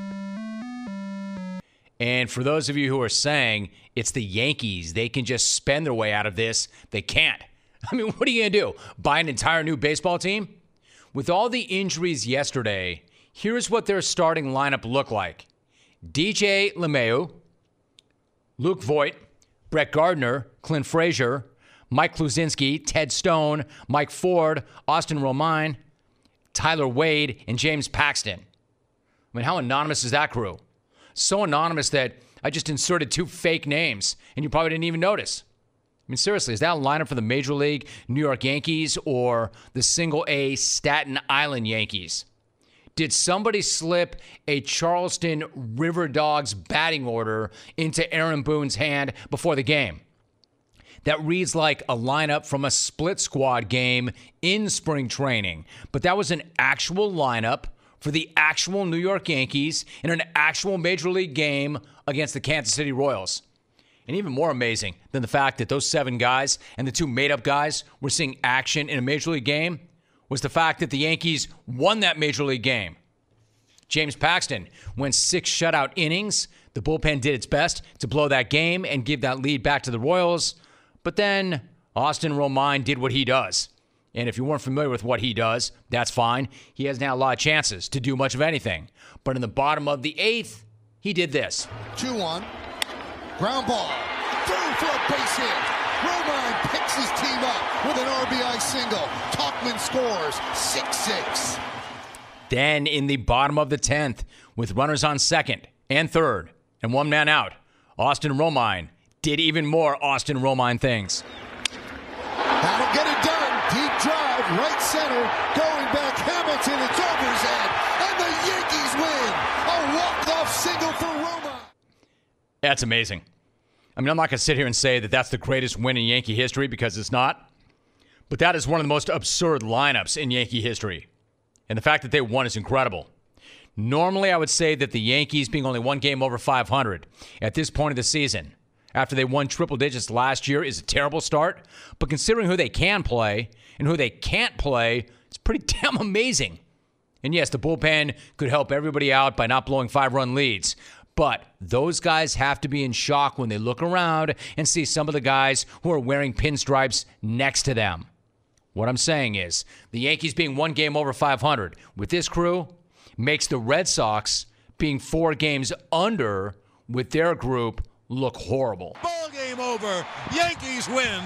And for those of you who are saying it's the Yankees, they can just spend their way out of this, they can't. I mean, what are you going to do? Buy an entire new baseball team? With all the injuries yesterday, here's what their starting lineup looked like. DJ LeMahieu, Luke Voit, Brett Gardner, Clint Frazier, Mike Kluzinski, Ted Stone, Mike Ford, Austin Romine, Tyler Wade, and James Paxton. I mean, how anonymous is that crew? So anonymous that I just inserted 2 fake names, and you probably didn't even notice. I mean, seriously, is that a lineup for the Major League New York Yankees or the single-A Staten Island Yankees? Did somebody slip a Charleston River Dogs batting order into Aaron Boone's hand before the game? That reads like a lineup from a split squad game in spring training. But that was an actual lineup for the actual New York Yankees in an actual Major League game against the Kansas City Royals. And even more amazing than the fact that those 7 guys and the 2 made-up guys were seeing action in a Major League game was the fact that the Yankees won that Major League game. James Paxton went 6 shutout innings. The bullpen did its best to blow that game and give that lead back to the Royals. But then Austin Romine did what he does. And if you weren't familiar with what he does, that's fine. He hasn't had a lot of chances to do much of anything. But in the bottom of the 8th, he did this. 2-1. Ground ball. Through for a base hit. Romine picks his team up with an RBI single. Tauchman scores 6-6. Then in the bottom of the 10th, with runners on second and third and 1 man out, Austin Romine did even more Austin Romine things. That'll get it done. Deep drive, right center, going back. Hamilton, it's over his head, and the Yankees win. A walk-off single for Romine. That's amazing. I mean, I'm not going to sit here and say that that's the greatest win in Yankee history because it's not. But that is one of the most absurd lineups in Yankee history. And the fact that they won is incredible. Normally, I would say that the Yankees being only 1 game over 500 at this point of the season, after they won triple digits last year, is a terrible start. But considering who they can play and who they can't play, it's pretty damn amazing. And yes, the bullpen could help everybody out by not blowing 5-run leads. But those guys have to be in shock when they look around and see some of the guys who are wearing pinstripes next to them. What I'm saying is, the Yankees being 1 game over 500 with this crew makes the Red Sox being 4 games under with their group look horrible. Ball game over. Yankees win.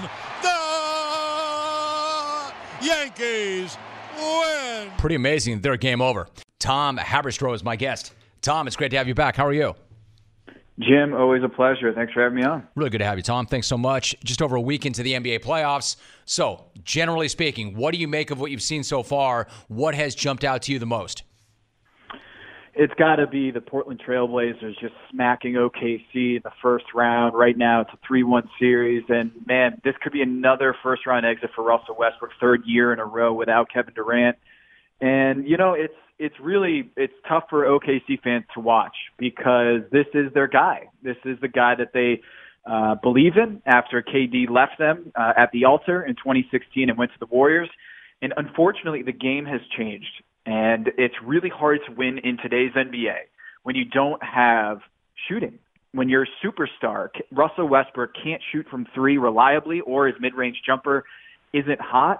The Yankees win. Pretty amazing that they're a game over. Tom Haberstroh is my guest. Tom, it's great to have you back. How are you? Jim, always a pleasure. Thanks for having me on. Really good to have you, Tom. Thanks so much. Just over a week into the NBA playoffs. So, generally speaking, what do you make of what you've seen so far? What has jumped out to you the most? It's got to be the Portland Trailblazers just smacking OKC in the first round. Right now, it's a 3-1 series. And, man, this could be another first-round exit for Russell Westbrook, 3rd year in a row without Kevin Durant. And, you know, it's tough for OKC fans to watch because this is their guy. This is the guy that they believe in after KD left them at the altar in 2016 and went to the Warriors. And unfortunately, the game has changed. And it's really hard to win in today's NBA when you don't have shooting. When your superstar, Russell Westbrook, can't shoot from 3 reliably or his mid-range jumper isn't hot.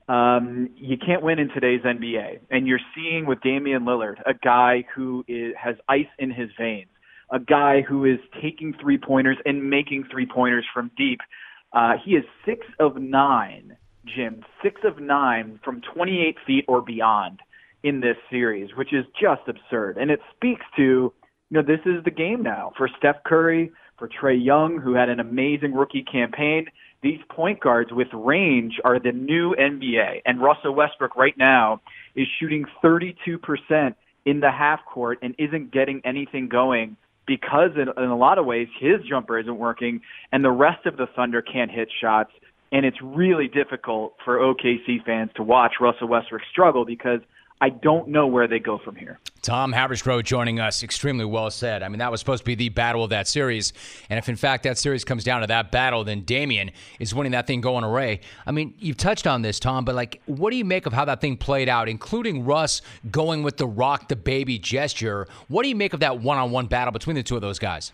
You can't win in today's NBA. And you're seeing with Damian Lillard, a guy who has ice in his veins, a guy who is taking three-pointers and making three-pointers from deep. He is 6 of 9, Jim, 6 of 9 from 28 feet or beyond in this series, which is just absurd. And it speaks to, this is the game now for Steph Curry, for Trae Young, who had an amazing rookie campaign. These point guards with range are the new NBA. And Russell Westbrook right now is shooting 32% in the half court and isn't getting anything going because in a lot of ways his jumper isn't working and the rest of the Thunder can't hit shots. And it's really difficult for OKC fans to watch Russell Westbrook struggle because I don't know where they go from here. Tom Haberstroh joining us. Extremely well said. I mean, that was supposed to be the battle of that series. And if, in fact, that series comes down to that battle, then Damian is winning that thing going away. I mean, you've touched on this, Tom, but, what do you make of how that thing played out, including Russ going with the rock the baby gesture? What do you make of that one-on-one battle between the two of those guys?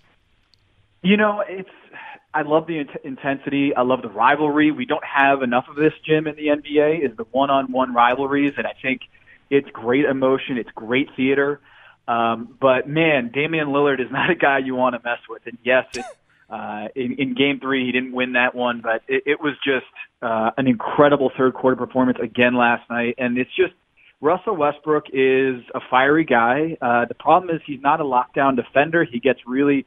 I love the intensity. I love the rivalry. We don't have enough of this, Jim, in the NBA, is the one-on-one rivalries, and I think it's great emotion. It's great theater. But, man, Damian Lillard is not a guy you want to mess with. And, yes, in Game 3 he didn't win that one, but it was just an incredible third-quarter performance again last night. And it's just Russell Westbrook is a fiery guy. The problem is he's not a lockdown defender. He gets really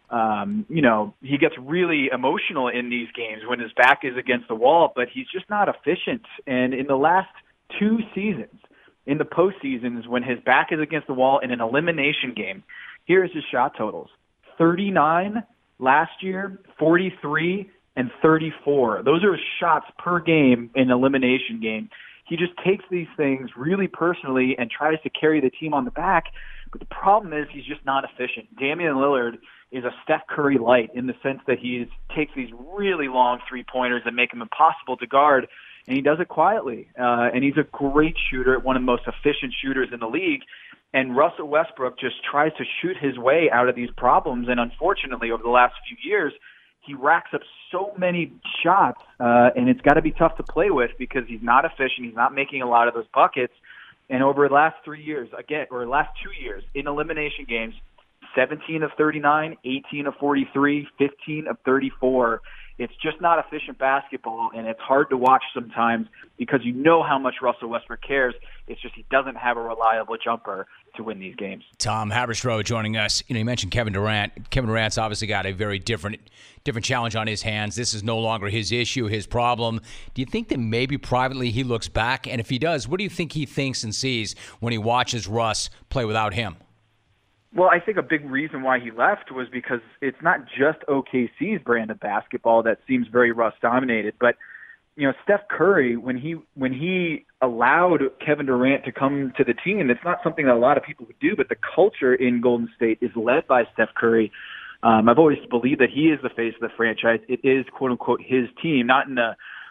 he gets really emotional in these games when his back is against the wall, but he's just not efficient. And in the last 2 seasons, in the postseasons, when his back is against the wall in an elimination game, here's his shot totals. 39 last year, 43, and 34. Those are his shots per game in an elimination game. He just takes these things really personally and tries to carry the team on the back. But the problem is he's just not efficient. Damian Lillard is a Steph Curry light in the sense that he takes these really long three-pointers that make him impossible to guard, and he does it quietly. And he's a great shooter, one of the most efficient shooters in the league. And Russell Westbrook just tries to shoot his way out of these problems. And unfortunately, over the last few years, he racks up so many shots, and it's got to be tough to play with because he's not efficient. He's not making a lot of those buckets. And over the last 3 years, last 2 years, in elimination games, 17 of 39, 18 of 43, 15 of 34. It's just not efficient basketball, and it's hard to watch sometimes because you know how much Russell Westbrook cares. It's just he doesn't have a reliable jumper to win these games. Tom Haberstroh joining us. You mentioned Kevin Durant. Kevin Durant's obviously got a very different challenge on his hands. This is no longer his issue, his problem. Do you think that maybe privately he looks back? And if he does, what do you think he thinks and sees when he watches Russ play without him? Well, I think a big reason why he left was because it's not just OKC's brand of basketball that seems very Russ-dominated, but Steph Curry, when he allowed Kevin Durant to come to the team, it's not something that a lot of people would do, but the culture in Golden State is led by Steph Curry. I've always believed that he is the face of the franchise. It is, quote unquote, his team, not in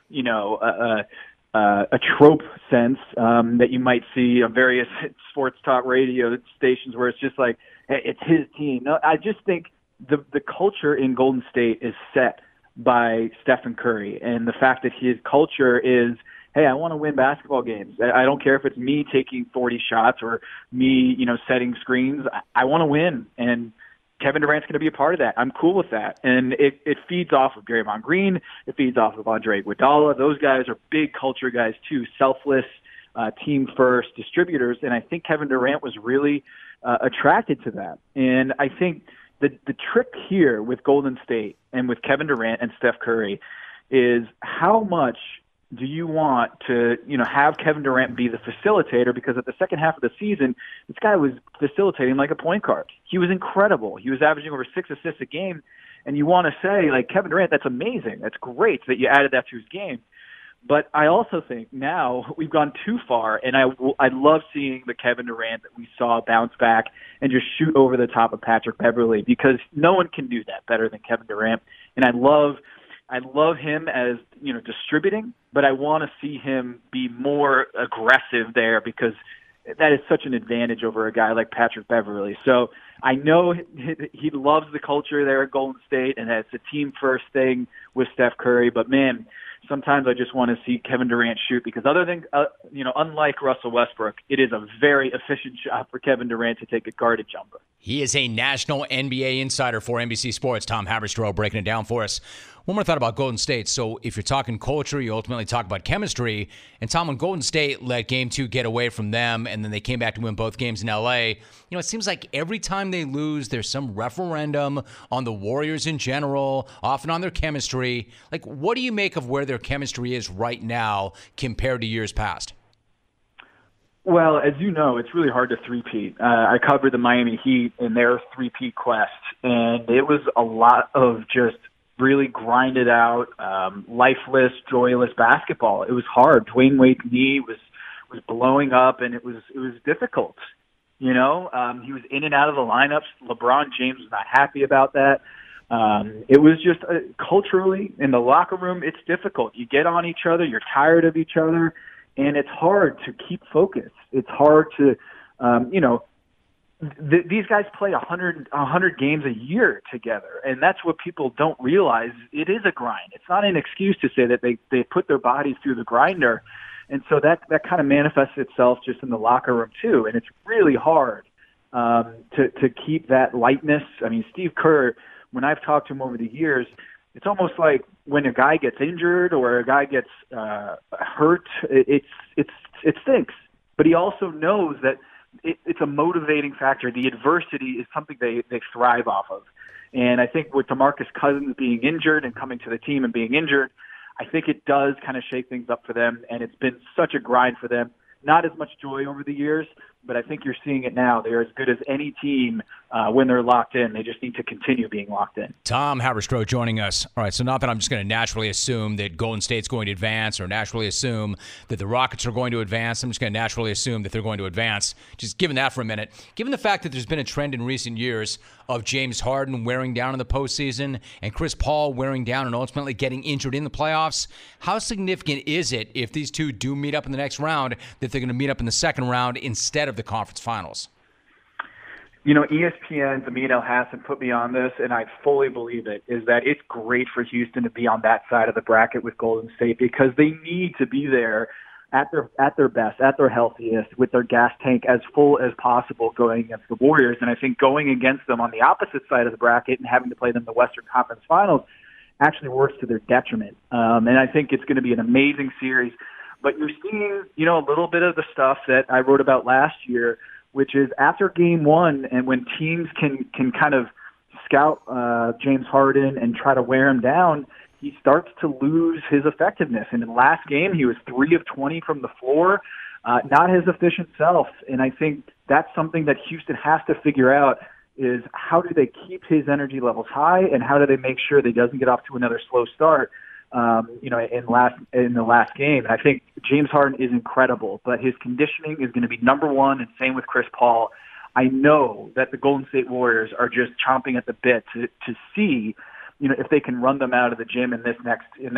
a trope sense that you might see on various sports talk radio stations where it's just like, hey, it's his team. No, I just think the culture in Golden State is set by Stephen Curry, and the fact that his culture is, hey, I want to win basketball games. I don't care if it's me taking 40 shots or me, setting screens. I want to win, and Kevin Durant's going to be a part of that. I'm cool with that. And it feeds off of Draymond Green. It feeds off of Andre Iguodala. Those guys are big culture guys too, selfless, team-first distributors. And I think Kevin Durant was really attracted to that. And I think the trick here with Golden State and with Kevin Durant and Steph Curry is how much do you want to, have Kevin Durant be the facilitator? Because at the second half of the season, this guy was facilitating like a point guard. He was incredible. He was averaging over 6 assists a game. And you want to say, like, Kevin Durant, that's amazing. That's great that you added that to his game. But I also think now we've gone too far, and I love seeing the Kevin Durant that we saw bounce back and just shoot over the top of Patrick Beverley, because no one can do that better than Kevin Durant. And I love him as, distributing, but I want to see him be more aggressive there because that is such an advantage over a guy like Patrick Beverley. So I know he loves the culture there at Golden State, and it's a team-first thing with Steph Curry. But, man, sometimes I just want to see Kevin Durant shoot because unlike Russell Westbrook, it is a very efficient shot for Kevin Durant to take a guarded jumper. He is a national NBA insider for NBC Sports. Tom Haberstroh breaking it down for us. One more thought about Golden State. So if you're talking culture, you ultimately talk about chemistry. And Tom, when Golden State let Game 2 get away from them, and then they came back to win both games in L.A., it seems like every time they lose, there's some referendum on the Warriors in general, often on their chemistry. Like, what do you make of where their chemistry is right now compared to years past? Well, as you know, it's really hard to three-peat. I covered the Miami Heat in their three-peat quest, and it was a lot of just really grinded out, lifeless, joyless basketball. It was hard. Dwayne Wade's knee was blowing up, and it was difficult. He was in and out of the lineups. LeBron James was not happy about that. It was just culturally in the locker room, it's difficult. You get on each other, you're tired of each other, and it's hard to keep focus. It's hard to, these guys play 100 games a year together, and that's what people don't realize. It is a grind. It's not an excuse to say that they put their bodies through the grinder, and so that kind of manifests itself just in the locker room too, and it's really hard to keep that lightness. I mean, Steve Kerr, when I've talked to him over the years, it's almost like when a guy gets injured or a guy gets hurt, it stinks. But he also knows that it's a motivating factor. The adversity is something they thrive off of. And I think with DeMarcus Cousins being injured and coming to the team and being injured, I think it does kind of shake things up for them. And it's been such a grind for them. Not as much joy over the years, but I think you're seeing it now. They're as good as any team when they're locked in. They just need to continue being locked in. Tom Haberstroh joining us. All right, so not that I'm just going to naturally assume that Golden State's going to advance or naturally assume that the Rockets are going to advance. I'm just going to naturally assume that they're going to advance. Just given that for a minute, given the fact that there's been a trend in recent years of James Harden wearing down in the postseason and Chris Paul wearing down and ultimately getting injured in the playoffs, how significant is it if these two do meet up in the next round that they're going to meet up in the second round instead of the conference finals? ESPN's Amin El-Hassan put me on this, and I fully believe it, is that it's great for Houston to be on that side of the bracket with Golden State because they need to be there at their best, at their healthiest, with their gas tank as full as possible going against the Warriors. And I think going against them on the opposite side of the bracket and having to play them in the Western Conference Finals actually works to their detriment. And I think it's going to be an amazing series. But you're seeing, a little bit of the stuff that I wrote about last year, which is after game one and when teams can kind of scout James Harden and try to wear him down, he starts to lose his effectiveness. And in the last game, he was 3 of 20 from the floor, not his efficient self. And I think that's something that Houston has to figure out is how do they keep his energy levels high and how do they make sure that he doesn't get off to another slow start, in the last game. And I think James Harden is incredible, but his conditioning is going to be number one, and same with Chris Paul. I know that the Golden State Warriors are just chomping at the bit to see, if they can run them out of the gym in this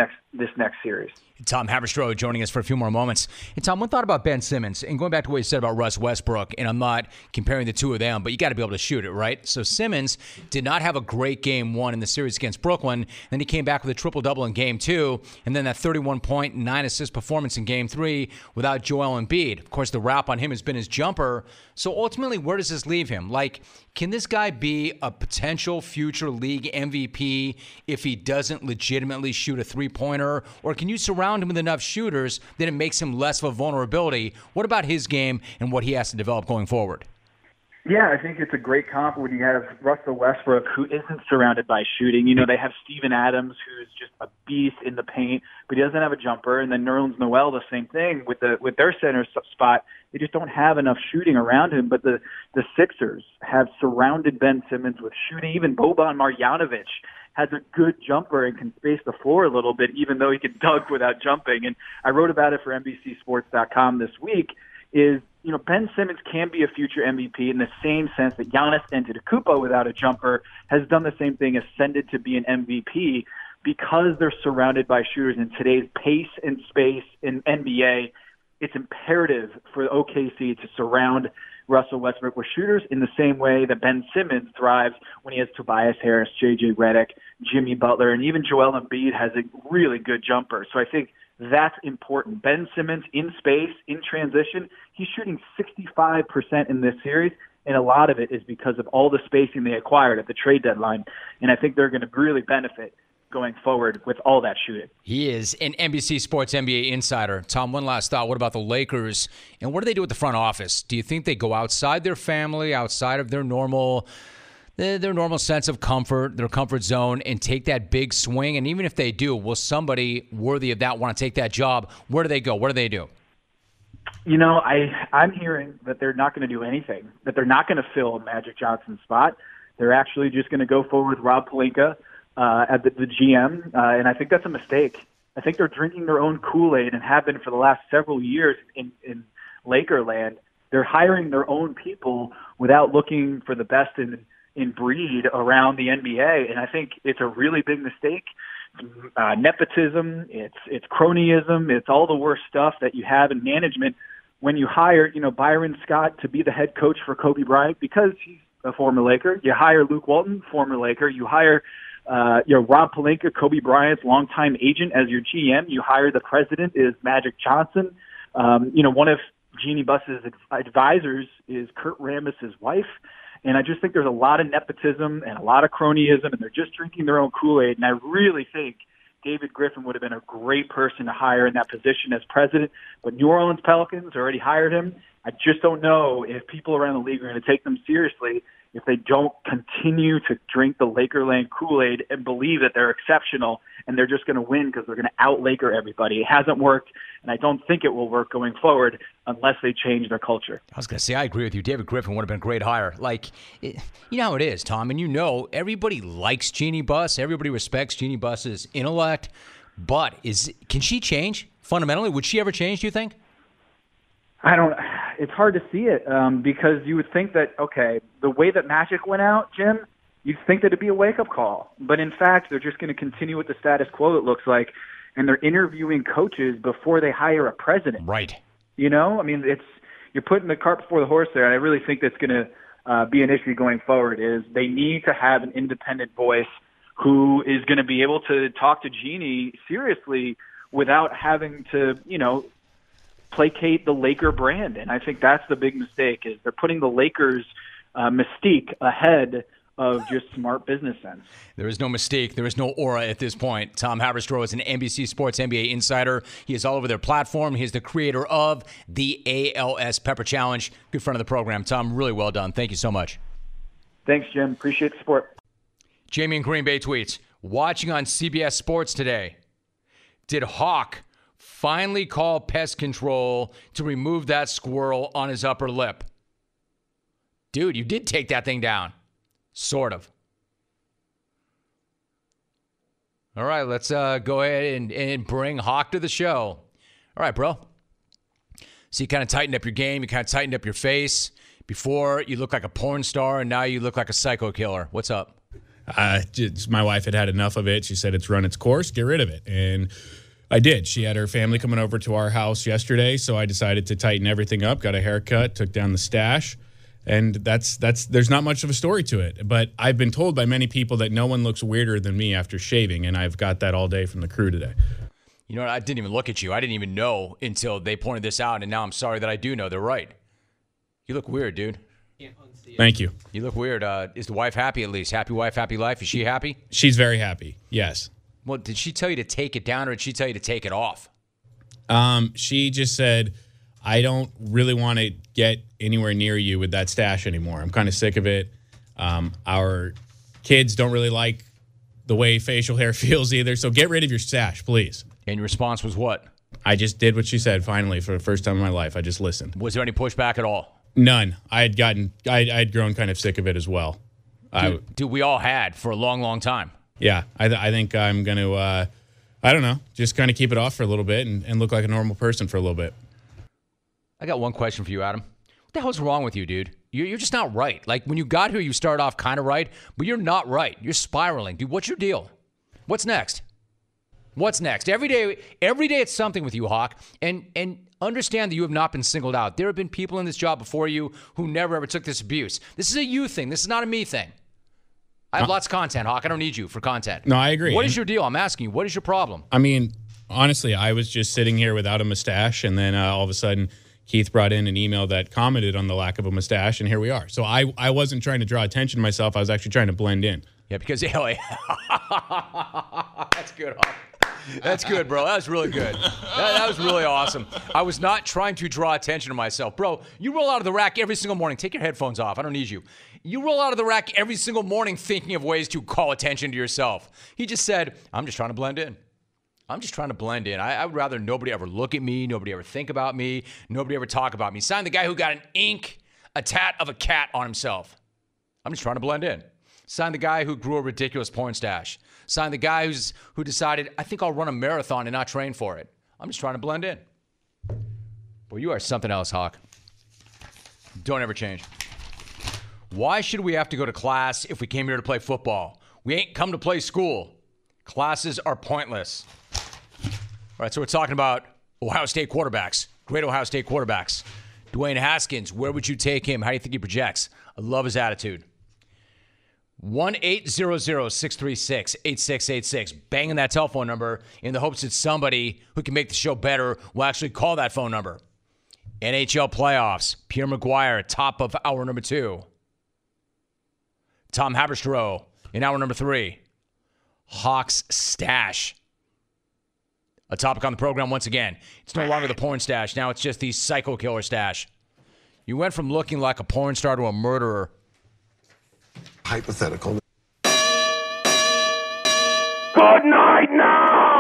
next series. Tom Haberstroh joining us for a few more moments. And Tom, one thought about Ben Simmons, and going back to what you said about Russ Westbrook, and I'm not comparing the two of them, but you got to be able to shoot it, right? So Simmons did not have a great game one in the series against Brooklyn. Then he came back with a triple-double in game two, and then that 31-point, 9-assist performance in game three without Joel Embiid. Of course, the rap on him has been his jumper. So ultimately, where does this leave him? Like, can this guy be a potential future league MVP if he doesn't legitimately shoot a three-pointer? Or can you surround him with enough shooters that it makes him less of a vulnerability? What about his game and what he has to develop going forward? Yeah, I think it's a great comp when you have Russell Westbrook, who isn't surrounded by shooting. They have Steven Adams, who's just a beast in the paint, but he doesn't have a jumper. And then Nerlens Noel, the same thing with their center spot. They just don't have enough shooting around him. But the Sixers have surrounded Ben Simmons with shooting. Even Boban Marjanovic has a good jumper and can space the floor a little bit, even though he can dunk without jumping. And I wrote about it for NBCSports.com this week. Ben Simmons can be a future MVP in the same sense that Giannis Antetokounmpo, without a jumper, has done the same thing, ascended to be an MVP because they're surrounded by shooters. In today's pace and space in NBA, it's imperative for OKC to surround Russell Westbrook were shooters in the same way that Ben Simmons thrives when he has Tobias Harris, J.J. Redick, Jimmy Butler, and even Joel Embiid has a really good jumper. So I think that's important. Ben Simmons in space, in transition, he's shooting 65% in this series, and a lot of it is because of all the spacing they acquired at the trade deadline. And I think they're going to really benefit going forward with all that shooting. He is an NBC Sports NBA insider. Tom, one last thought. What about the Lakers, and what do they do with the front office? Do you think they go outside their family, outside of their normal sense of comfort, their comfort zone, and take that big swing? And even if they do, will somebody worthy of that want to take that job? Where do they go? What do they do? You know, I'm hearing that they're not going to do anything, that they're not going to fill Magic Johnson's spot. They're actually just going to go forward with Rob Pelinka at the GM, and I think that's a mistake. I think they're drinking their own Kool-Aid and have been for the last several years in Lakerland. They're hiring their own people without looking for the best in breed around the NBA, and I think it's a really big mistake. Nepotism, it's cronyism, it's all the worst stuff that you have in management when you hire, Byron Scott to be the head coach for Kobe Bryant because he's a former Laker. You hire Luke Walton, former Laker. You hire Rob Pelinka, Kobe Bryant's longtime agent, as your GM. You hire the president is Magic Johnson. One of Jeannie Buss's advisors is Kurt Rambis' wife. And I just think there's a lot of nepotism and a lot of cronyism, and they're just drinking their own Kool-Aid. And I really think David Griffin would have been a great person to hire in that position as president. But New Orleans Pelicans already hired him. I just don't know if people around the league are going to take them seriously if they don't continue to drink the Lakerland Kool-Aid and believe that they're exceptional and they're just going to win because they're going to out-Laker everybody. It hasn't worked, and I don't think it will work going forward unless they change their culture. I was going to say, I agree with you. David Griffin would have been a great hire. You know how it is, Tom, and everybody likes Jeannie Buss. Everybody respects Jeannie Buss's intellect. But can she change fundamentally? Would she ever change, do you think? It's hard to see it because you would think that, okay, the way that Magic went out, Jim, you'd think that it'd be a wake-up call. But in fact, they're just going to continue with the status quo, it looks like, and they're interviewing coaches before they hire a president. Right. You're putting the cart before the horse there, and I really think that's going to be an issue going forward is they need to have an independent voice who is going to be able to talk to Jeannie seriously without having to, placate the Laker brand. And I think that's the big mistake is they're putting the Lakers mystique ahead of just smart business sense. There is no mistake. There is no aura at this point. Tom Haberstroh is an NBC Sports NBA insider. He is all over their platform. He is the creator of the ALS Pepper Challenge. Good friend of the program. Tom, really well done. Thank you so much. Thanks, Jim. Appreciate the support. Jamie in Green Bay tweets, watching on CBS Sports today, did Hawk finally call pest control to remove that squirrel on his upper lip? Dude, you did take that thing down. Sort of. All right, let's go ahead and bring Hawk to the show. All right, bro. So you kind of tightened up your game. You kind of tightened up your face. Before, you looked like a porn star, and now you look like a psycho killer. What's up? My wife had enough of it. She said it's run its course. Get rid of it. And I did. She had her family coming over to our house yesterday, so I decided to tighten everything up, got a haircut, took down the stash, and that's there's not much of a story to it. But I've been told by many people that no one looks weirder than me after shaving, and I've got that all day from the crew today. You know what? I didn't even look at you. I didn't even know until they pointed this out, and now I'm sorry that I do know. They're right. You look weird, dude. Thank you. You look weird. Is the wife happy at least? Happy wife, happy life? Is she happy? She's very happy, yes. Well, did she tell you to take it down or did she tell you to take it off? She just said, I don't really want to get anywhere near you with that stash anymore. I'm kind of sick of it. Our kids don't really like the way facial hair feels either, so get rid of your stash, please. And your response was what? I just did what she said, finally, for the first time in my life. I just listened. Was there any pushback at all? None. I had grown kind of sick of it as well. Dude, we all had for a long, long time. Yeah, I think I'm going to, I don't know, just kind of keep it off for a little bit and look like a normal person for a little bit. I got one question for you, Adam. What the hell's wrong with you, dude? You're just not right. Like, when you got here, you started off kind of right, but you're not right. You're spiraling. Dude, what's your deal? What's next? What's next? Every day it's something with you, Hawk. And understand that you have not been singled out. There have been people in this job before you who never ever took this abuse. This is a you thing. This is not a me thing. I have lots of content, Hawk. I don't need you for content. No, I agree. What is your deal? I'm asking you. What is your problem? I mean, honestly, I was just sitting here without a mustache, and then all of a sudden Keith brought in an email that commented on the lack of a mustache, and here we are. So I wasn't trying to draw attention to myself. I was actually trying to blend in. Yeah, because LA. That's good, Hawk. That's good, bro. That was really good. That was really awesome. I was not trying to draw attention to myself. Bro, you roll out of the rack every single morning. Take your headphones off. I don't need you. You roll out of the rack every single morning thinking of ways to call attention to yourself. He just said, I'm just trying to blend in. I'm just trying to blend in. I would rather nobody ever look at me, nobody ever think about me, nobody ever talk about me. Sign the guy who got a tat of a cat on himself. I'm just trying to blend in. Sign the guy who grew a ridiculous porn stash. Sign the guy who decided, I think I'll run a marathon and not train for it. I'm just trying to blend in. Well, you are something else, Hawk. Don't ever change. Why should we have to go to class if we came here to play football? We ain't come to play school. Classes are pointless. All right, so we're talking about Ohio State quarterbacks, great Ohio State quarterbacks. Dwayne Haskins, where would you take him? How do you think he projects? I love his attitude. 1-800-636-8686. Banging that telephone number in the hopes that somebody who can make the show better will actually call that phone number. NHL playoffs. Pierre McGuire, top of hour number 2. Tom Haberstroh in hour number 3. Hawks stash. A topic on the program once again. It's no longer the porn stash. Now it's just the psycho killer stash. You went from looking like a porn star to a murderer. Hypothetical. Good night now!